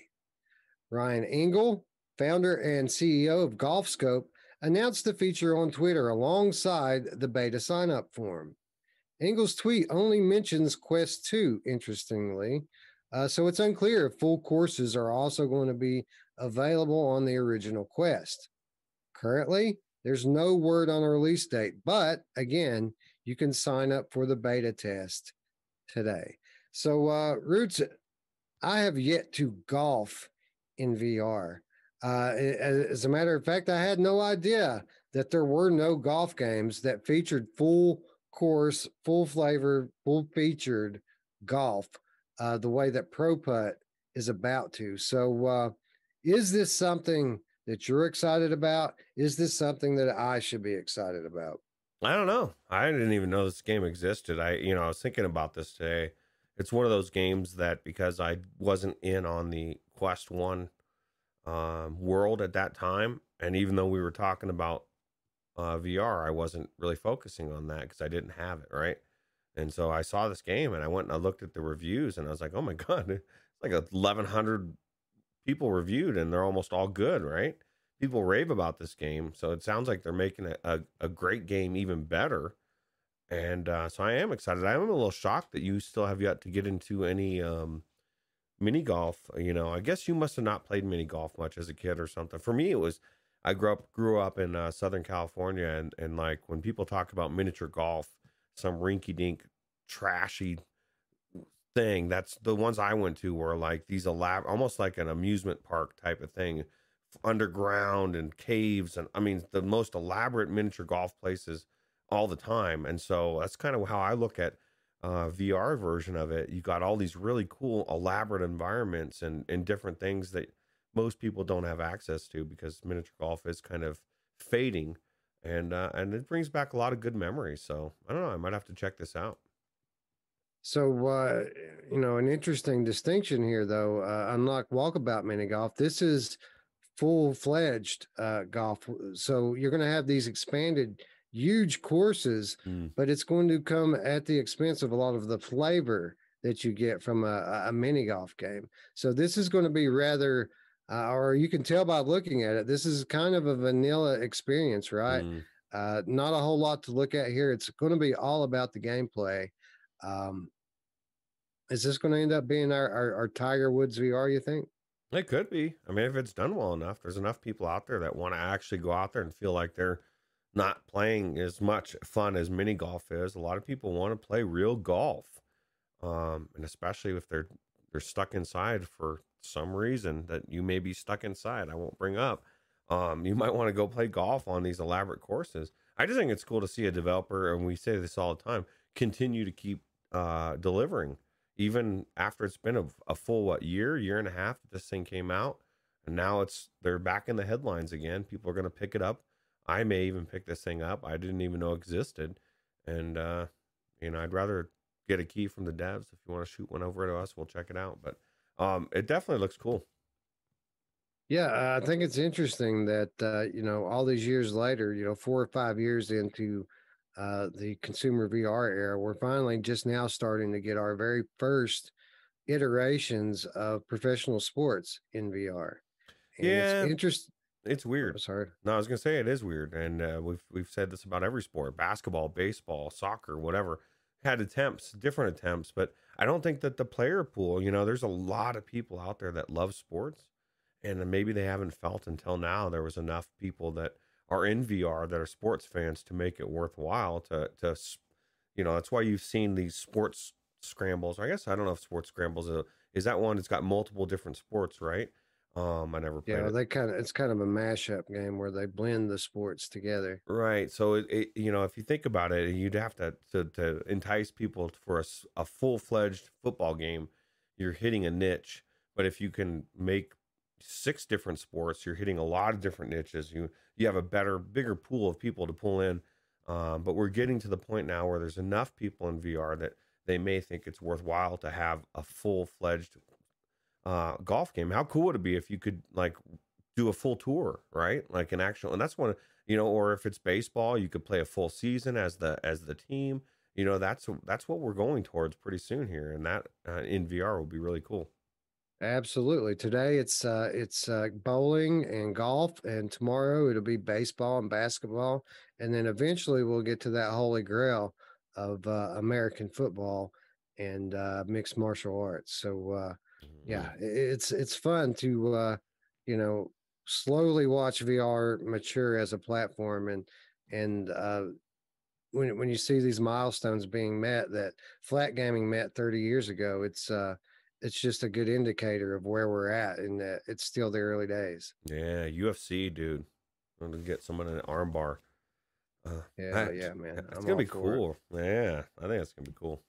Ryan Engel, founder and C E O of GolfScope, announced the feature on Twitter alongside the beta sign up form. Engel's tweet only mentions Quest two, interestingly, uh, so it's unclear if full courses are also going to be available on the original Quest. Currently, there's no word on a release date, but again, you can sign up for the beta test today. So, uh, Roots, I have yet to golf in V R. Uh, as a matter of fact, I had no idea that there were no golf games that featured full course, full flavor, full featured golf uh, the way that Pro Putt is about to. So, uh, is this something that you're excited about? Is this something that I should be excited about? I don't know. I didn't even know this game existed. I, you know, I was thinking about this today. It's one of those games that because I wasn't in on the Quest One um, world at that time, and even though we were talking about uh, V R, I wasn't really focusing on that because I didn't have it, right? And so I saw this game and I went and I looked at the reviews and I was like, oh my God, it's like eleven hundred people reviewed and they're almost all good, right? People rave about this game. So it sounds like they're making a, a, a great game even better. And uh, so I am excited. I am a little shocked that you still have yet to get into any um, mini golf. You know, I guess you must have not played mini golf much as a kid or something. For me, it was, I grew up, grew up in uh, Southern California. And, and like when people talk about miniature golf, some rinky dink trashy thing, that's the ones I went to were like these elaborate, almost like an amusement park type of thing, underground and caves. And I mean, the most elaborate miniature golf places all the time. And so that's kind of how I look at uh, V R version of it. You got all these really cool, elaborate environments and, and different things that most people don't have access to because miniature golf is kind of fading. And, uh, and it brings back a lot of good memories. So I don't know, I might have to check this out. So, uh, you know, an interesting distinction here, though, uh, unlike Walkabout Mini Golf, this is full fledged uh, golf. So you're going to have these expanded, huge courses, Mm. but it's going to come at the expense of a lot of the flavor that you get from a, a mini golf game. So this is going to be rather, uh, or you can tell by looking at it, this is kind of a vanilla experience, right? Mm. Uh, not a whole lot to look at here. It's going to be all about the gameplay. Um, is this going to end up being our, our, our Tiger Woods V R, you think? It could be. I mean, if it's done well enough, there's enough people out there that want to actually go out there and feel like they're not playing as much fun as mini golf is. A lot of people want to play real golf. Um, and especially if they're they're stuck inside for some reason that you may be stuck inside. I won't bring up. Um, you might want to go play golf on these elaborate courses. I just think it's cool to see a developer, and we say this all the time, continue to keep uh, delivering. Even after it's been a, a full, what, year, year and a half that this thing came out, And now it's they're back in the headlines again. People are going to pick it up. I may even pick this thing up. I didn't even know existed. And uh, you know, I'd rather get a key from the devs. If you want to shoot one over to us, we'll check it out. But um, it definitely looks cool. Yeah, I think it's interesting that uh, you know, all these years later, you know, four or five years into uh, the consumer V R era, we're finally just now starting to get our very first iterations of professional sports in V R, and it's Yeah, interesting. it's Oh, weird. sorry. No, I was gonna say it is weird, and uh, we've we've said this about every sport: basketball, baseball, soccer, whatever. Had attempts, different attempts, but I don't think that the player pool. You know, there's a lot of people out there that love sports, and maybe they haven't felt until now there was enough people that are in V R that are sports fans to make it worthwhile. To to s- you know, that's why you've seen these sports scrambles. I guess I don't know if sports scrambles is, is that one. It's got multiple different sports, right? Um, I never played Yeah, it. they kind of it's kind of a mashup game where they blend the sports together. Right. So it, it, you know, if you think about it, you'd have to to, to entice people for a, s- a full-fledged football game, you're hitting a niche. But if you can make six different sports, you're hitting a lot of different niches. You you have a better, bigger pool of people to pull in. Um, but we're getting to the point now where there's enough people in V R that they may think it's worthwhile to have a full-fledged uh, golf game. How cool would it be if you could like do a full tour, right? Like an actual, and that's one, you know, or if it's baseball, you could play a full season as the as the team. You know, that's that's what we're going towards pretty soon here, and that uh, in V R will be really cool. Absolutely. Today it's uh it's uh bowling and golf, and tomorrow it'll be baseball and basketball, and then eventually we'll get to that holy grail of uh, American football and uh mixed martial arts. So uh Mhm. yeah, i- it's it's fun to uh you know, slowly watch V R mature as a platform, and and uh when when you see these milestones being met that flat gaming met thirty years ago, it's uh it's just a good indicator of where we're at, and that it's still the early days. Yeah, U F C, dude. I'm gonna get someone an arm bar. Uh, Yeah, that, yeah, man, it's I'm gonna all be for it. cool. Yeah, I think it's gonna be cool.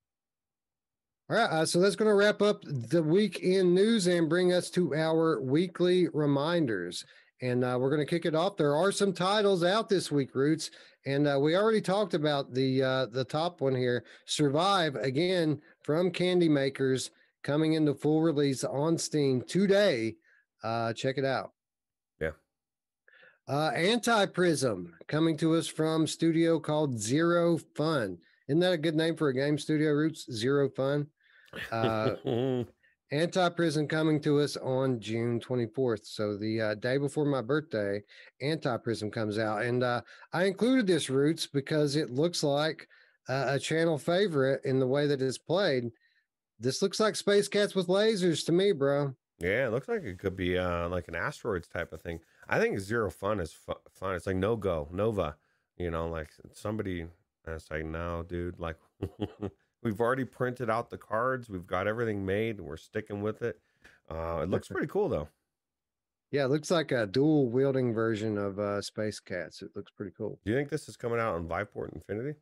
All right, uh, so that's going to wrap up the week in news and bring us to our weekly reminders. And uh, we're going to kick it off. There are some titles out this week, Roots, and uh, we already talked about the uh, the top one here, Survive, again from Candy Makers, coming into full release on Steam today. Uh, check it out. Yeah. Uh, Anti Prism, coming to us from studio called Zero Fun. Isn't that a good name for a game studio, Roots? Zero Fun. Uh, Anti Prison coming to us on June twenty-fourth. So the uh, day before my birthday, Anti Prism comes out. And uh, I included this Roots because it looks like uh, a channel favorite in the way that it's played. This looks like Space Cats with lasers to me, bro. Yeah, it looks like it could be uh like an asteroids type of thing. I think zero fun is fu- fun. It's like no go, Nova. You know, like somebody that's like, no, dude, like we've already printed out the cards, we've got everything made, we're sticking with it. Uh it looks pretty cool though. Yeah, it looks like a dual wielding version of uh, Space Cats. It looks pretty cool. Do you think this is coming out on Viveport Infinity?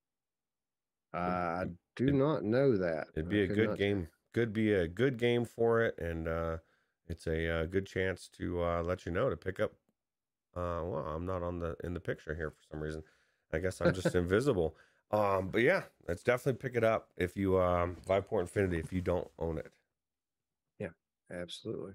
Uh, It'd, I do it'd, not know that. it'd I be a could good not. game. Could be a good game for it, and uh it's a uh, good chance to uh let you know to pick up. Uh, well, I'm not on the in the picture here for some reason. I guess I'm just invisible. Um, but yeah, let's definitely pick it up if you um Viveport Infinity if you don't own it. Yeah, absolutely.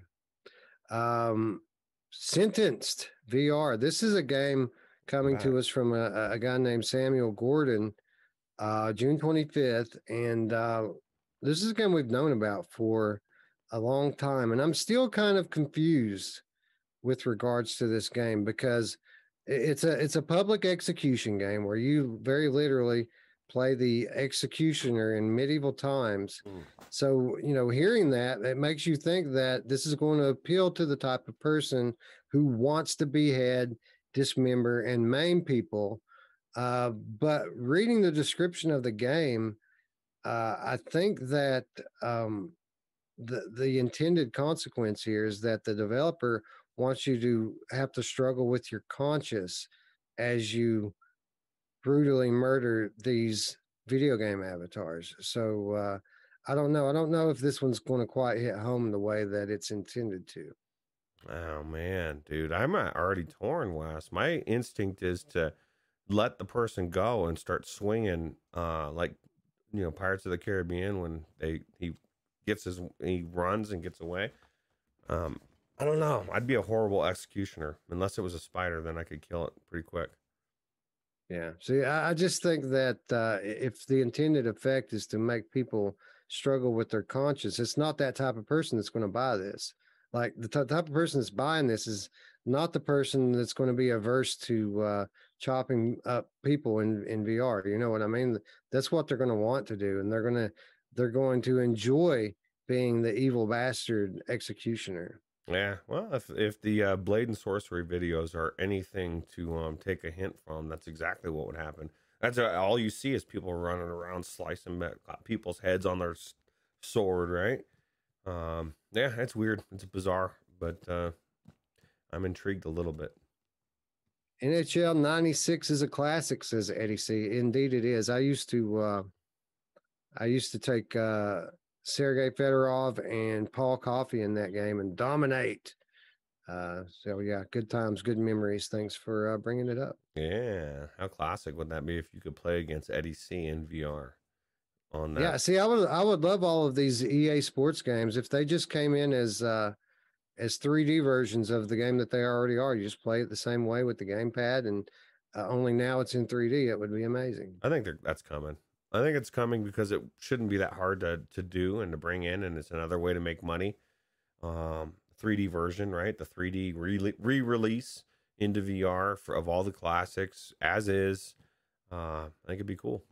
Um, Sentenced V R. This is a game I'm coming back. to us from a, a guy named Samuel Gordon, uh, June twenty-fifth. And uh, this is a game we've known about for a long time. And I'm still kind of confused with regards to this game because it's a it's a public execution game where you very literally play the executioner in medieval times. Mm. So, you know, hearing that, it makes you think that this is going to appeal to the type of person who wants to behead, dismember, and maim people. Uh, but reading the description of the game, uh, I think that um, the the intended consequence here is that the developer wants you to have to struggle with your conscience as you brutally murder these video game avatars. So uh, I don't know. I don't know if this one's going to quite hit home the way that it's intended to. Oh man, dude, I'm uh, already torn, Wes. My instinct is to let the person go and start swinging, uh, like you know, Pirates of the Caribbean when they he gets his he runs and gets away. Um, I don't know. I'd be a horrible executioner unless it was a spider. Then I could kill it pretty quick. Yeah. See, I, I just think that uh, if the intended effect is to make people struggle with their conscience, it's not that type of person that's going to buy this. Like the t- type of person that's buying this is not the person that's going to be averse to uh, chopping up people in, in V R. You know what I mean? That's what they're going to want to do, and they're going to they're going to enjoy being the evil bastard executioner. Yeah, well, if if the uh, blade and sorcery videos are anything to um take a hint from, that's exactly what would happen. That's uh, all you see is people running around slicing me- uh, people's heads on their s- sword, right? Um, yeah, it's weird. It's bizarre, but uh, I'm intrigued a little bit. N H L ninety-six is a classic, says Eddie C. Indeed, it is. I used to, uh, I used to take uh, Sergei Fedorov and Paul Coffey in that game and dominate. Uh, so yeah, good times, good memories. Thanks for uh, bringing it up. Yeah, how classic would that be if you could play against Eddie C in V R on that? Yeah, see, I would, I would love all of these E A Sports games if they just came in as uh, as three D versions of the game that they already are. You just play it the same way with the gamepad, and uh, only now it's in three D. It would be amazing. I think they're- that's coming. I think it's coming because it shouldn't be that hard to to do and to bring in, and it's another way to make money. Um, three D version, right? The three D re release into V R for of all the classics as is. Uh, I think it'd be cool.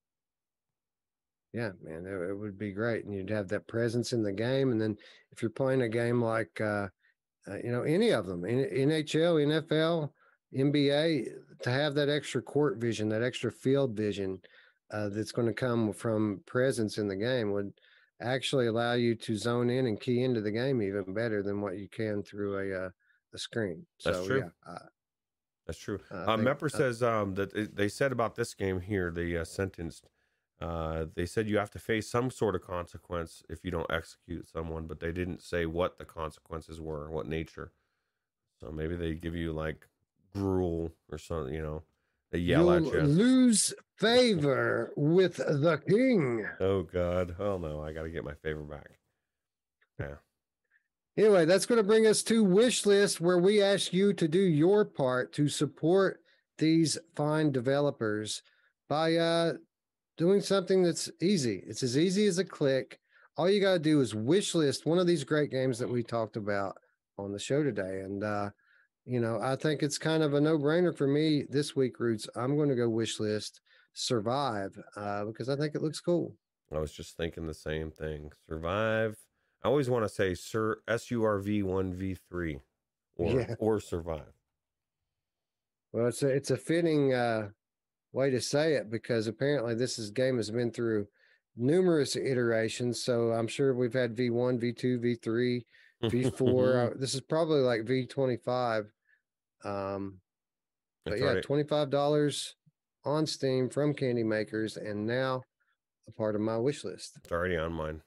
Yeah, man, it, it would be great, and you'd have that presence in the game. And then if you're playing a game like, uh, uh, you know, any of them, N H L, N F L, N B A, to have that extra court vision, that extra field vision uh, that's going to come from presence in the game would actually allow you to zone in and key into the game even better than what you can through a uh, a screen. That's So true. yeah, uh, That's true. I Uh, think Mepper uh, says um, that it, they said about this game here, the uh, sentenced. Uh, they said you have to face some sort of consequence if you don't execute someone, but they didn't say what the consequences were, what nature. So maybe they give you like gruel or something, you know, they yell you'll at you. lose favor with the king. Oh God. Oh no, I got to get my favor back. Yeah. Anyway, that's going to bring us to wish list, where we ask you to do your part to support these fine developers by uh, doing something that's easy. It's as easy as a click. All you got to do is wish list one of these great games that we talked about on the show today. And, uh, you know, I think it's kind of a no brainer for me this week, Roots. I'm going to go wish list Survive uh, because I think it looks cool. I was just thinking the same thing. Survive. I always want to say Sir S U R V one V three or Yeah. or survive. Well, it's a, it's a fitting uh, way to say it because apparently this is, game has been through numerous iterations. So I'm sure we've had V one, V two, V three, V four. uh, this is probably like V twenty-five. Um, but It's yeah, already twenty-five dollars on Steam from Candy Makers, and now a part of my wish list. it's already on mine.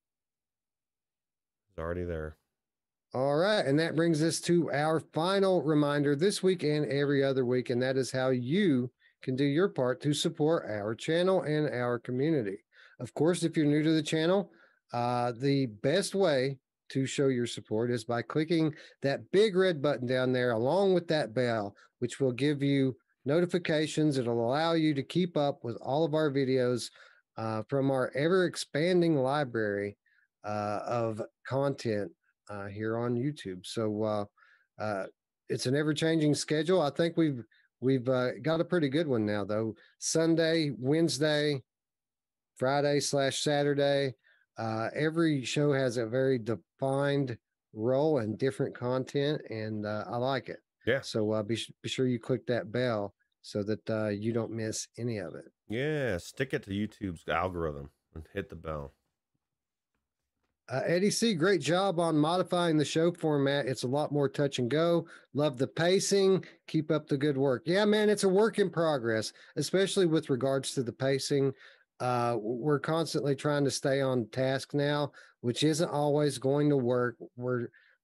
It's already there. All right. And that brings us to our final reminder this week and every other week. And that is how you can do your part to support our channel and our community. Of course, if you're new to the channel, uh, the best way to show your support is by clicking that big red button down there along with that bell, which will give you notifications. It'll allow you to keep up with all of our videos uh, from our ever expanding library uh, of content uh, here on YouTube. So uh, uh, it's an ever changing schedule. I think we've we've uh, got a pretty good one now, though. Sunday, Wednesday, Friday slash Saturday. Uh, every show has a very defined role and different content, and uh, I like it. Yeah. So uh, be be sure you click that bell so that uh, you don't miss any of it. Yeah. Stick it to YouTube's algorithm and hit the bell. Uh, Eddie C, great job on modifying the show format. It's a lot more touch and go. Love the pacing. Keep up the good work. Yeah, man, it's a work in progress, especially with regards to the pacing. Uh, we're constantly trying to stay on task now, which isn't always going to work. We're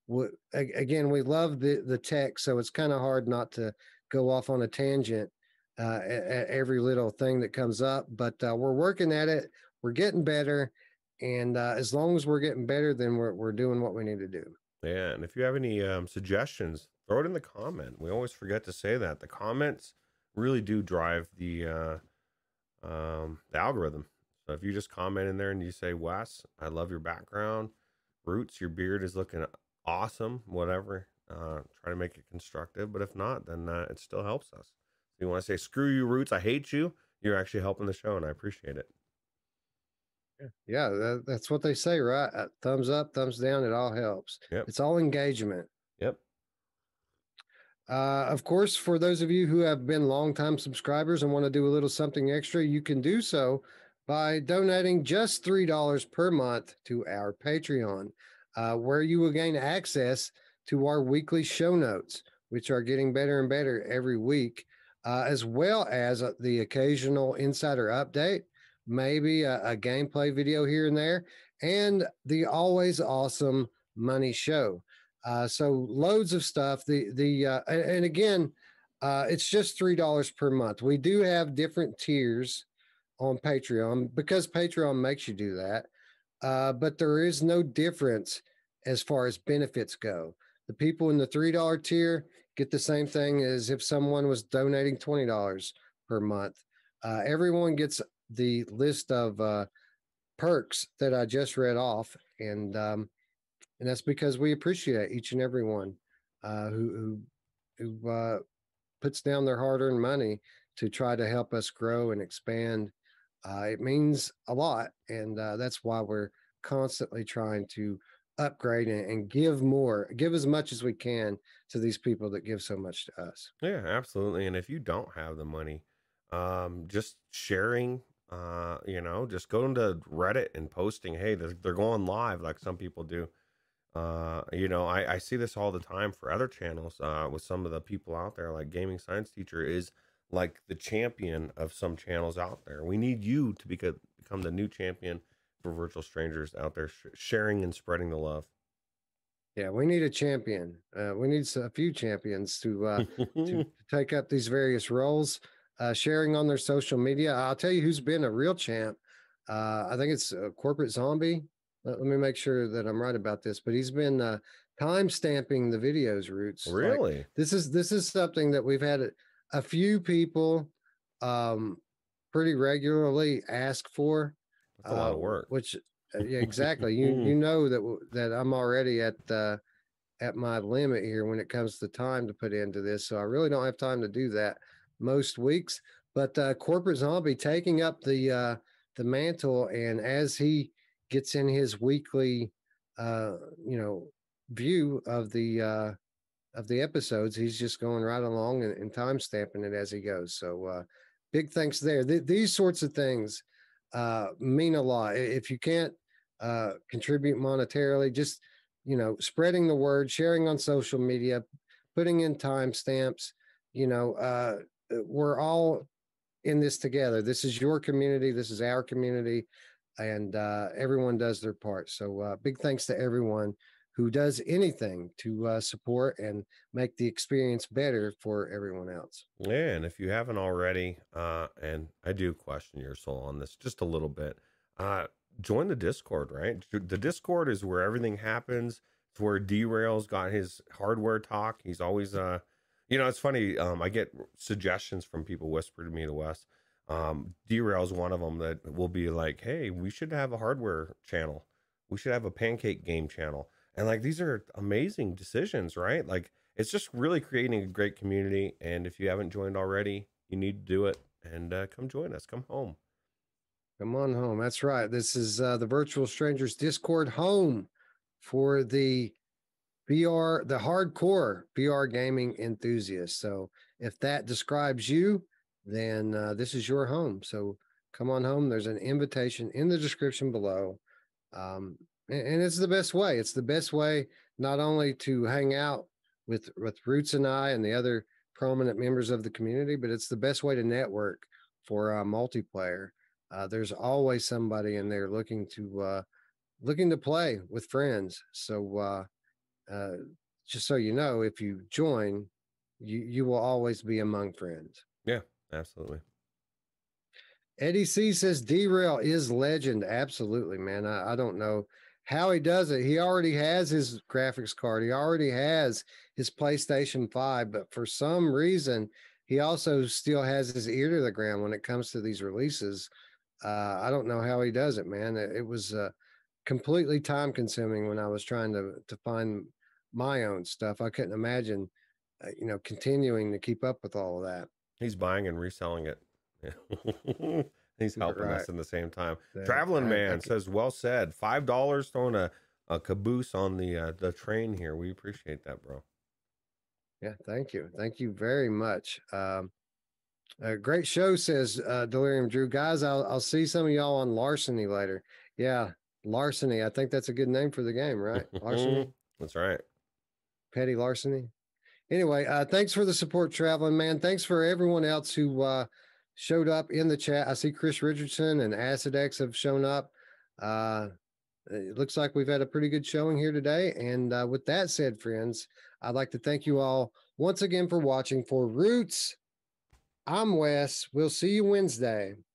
w- a- again, we love the the tech, so it's kind of hard not to go off on a tangent uh, at, at every little thing that comes up. But uh, we're working at it. We're getting better, and uh, as long as we're getting better, then we're we're doing what we need to do. Yeah, and if you have any um, suggestions, throw it in the comment. We always forget to say that the comments really do drive the uh, um, the algorithm. So if you just comment in there and you say, "Wes, I love your background, Roots, your beard is looking awesome," whatever, uh, try to make it constructive. But if not, then uh, it still helps us. So you want to say, "Screw you, Roots, I hate you." You're actually helping the show, and I appreciate it. Yeah, that, that's what they say, right? Uh, thumbs up, thumbs down, it all helps. Yep. It's all engagement. Yep. Uh, of course, for those of you who have been longtime subscribers and want to do a little something extra, you can do so by donating just three dollars per month to our Patreon, uh, where you will gain access to our weekly show notes, which are getting better and better every week, uh, as well as uh, the occasional insider update, maybe a, a gameplay video here and there, and the always awesome money show. Uh, so loads of stuff. The the uh, and again, uh, it's just three dollars per month. We do have different tiers on Patreon because Patreon makes you do that. Uh, but there is no difference as far as benefits go. The people in the three dollar tier get the same thing as if someone was donating twenty dollars per month. Uh, everyone gets the list of uh, perks that I just read off, and um, and that's because we appreciate each and every one uh, who who, who uh, puts down their hard-earned money to try to help us grow and expand. Uh, it means a lot, and uh, that's why we're constantly trying to upgrade and, and give more, give as much as we can to these people that give so much to us. Yeah, absolutely. And if you don't have the money, um, just sharing, uh, you know, just going to Reddit and posting, hey, they're, they're going live like some people do. Uh, you know, I, I see this all the time for other channels, uh, with some of the people out there, like Gaming Science Teacher is like the champion of some channels out there. We need you to become, become the new champion for Virtual Strangers out there, sh- sharing and spreading the love. Yeah, we need a champion. Uh, we need a few champions to uh, to take up these various roles, uh, sharing on their social media. I'll tell you who's been a real champ. Uh, I think it's uh, Corporate Zombie. Let, let me make sure that I'm right about this, but he's been uh, time stamping the videos. Roots. Really? Like, this is this is something that we've had a, a few people um, pretty regularly ask for. That's a lot of uh, work. Which uh, yeah, exactly. You you know that that I'm already at uh, at my limit here when it comes to time to put into this, so I really don't have time to do that most weeks. But uh, Corporate Zombie taking up the uh, the mantle, and as he gets in his weekly, uh, you know, view of the uh, of the episodes, he's just going right along and, and time stamping it as he goes. So uh, big thanks there. Th- these sorts of things uh, mean a lot. If you can't uh, contribute monetarily, just you know, spreading the word, sharing on social media, putting in timestamps. You know, uh, we're all in this together. This is your community. This is our community, and uh, everyone does their part. So uh, big thanks to everyone who does anything to uh, support and make the experience better for everyone else. Yeah, and if you haven't already, uh, and I do question your soul on this just a little bit, uh, join the Discord, right? The Discord is where everything happens. It's where D-Rail's got his hardware talk. He's always, uh, you know, it's funny. Um, I get suggestions from people whisper to me the West. Um, D-Rail's one of them that will be like, hey, we should have a hardware channel. We should have a pancake game channel. And like, these are amazing decisions, right? Like, it's just really creating a great community. And if you haven't joined already, you need to do it and uh, come join us. Come home. Come on home. That's right. This is uh, the Virtual Strangers Discord home for the V R, the hardcore V R gaming enthusiast. So if that describes you, then uh, this is your home. So come on home. There's an invitation in the description below. Um, and, and it's the best way. It's the best way not only to hang out with, with Roots and I and the other prominent members of the community, but it's the best way to network for uh, multiplayer. Uh, there's always somebody in there looking to uh, looking to play with friends. So uh, uh, just so you know, if you join, you you will always be among friends. Yeah, absolutely. Eddie C says D-Rail is legend. Absolutely, man. I, I don't know how he does it. He already has his graphics card. He already has his PlayStation five, but for some reason, he also still has his ear to the ground when it comes to these releases. Uh, I don't know how he does it, man. It, it was uh, completely time consuming when I was trying to to find my own stuff. I couldn't imagine, uh, you know, continuing to keep up with all of that. He's buying and reselling it. Yeah. He's helping Right. us in the same time. That- Traveling I- Man I- says, well said. Five dollars throwing a, a caboose on the uh, the train here. We appreciate that, bro. Yeah, thank you. Thank you very much. Um, a great show, says uh, Delirium Drew. Guys, I'll, I'll see some of y'all on Larceny later. Yeah, Larceny. I think that's a good name for the game, right? Larceny? That's right. Petty Larceny. Anyway, uh, thanks for the support, Traveling Man. Thanks for everyone else who uh, showed up in the chat. I see Chris Richardson and AcidX have shown up. Uh, it looks like we've had a pretty good showing here today. And uh, with that said, friends, I'd like to thank you all once again for watching. For Roots, I'm Wes. We'll see you Wednesday.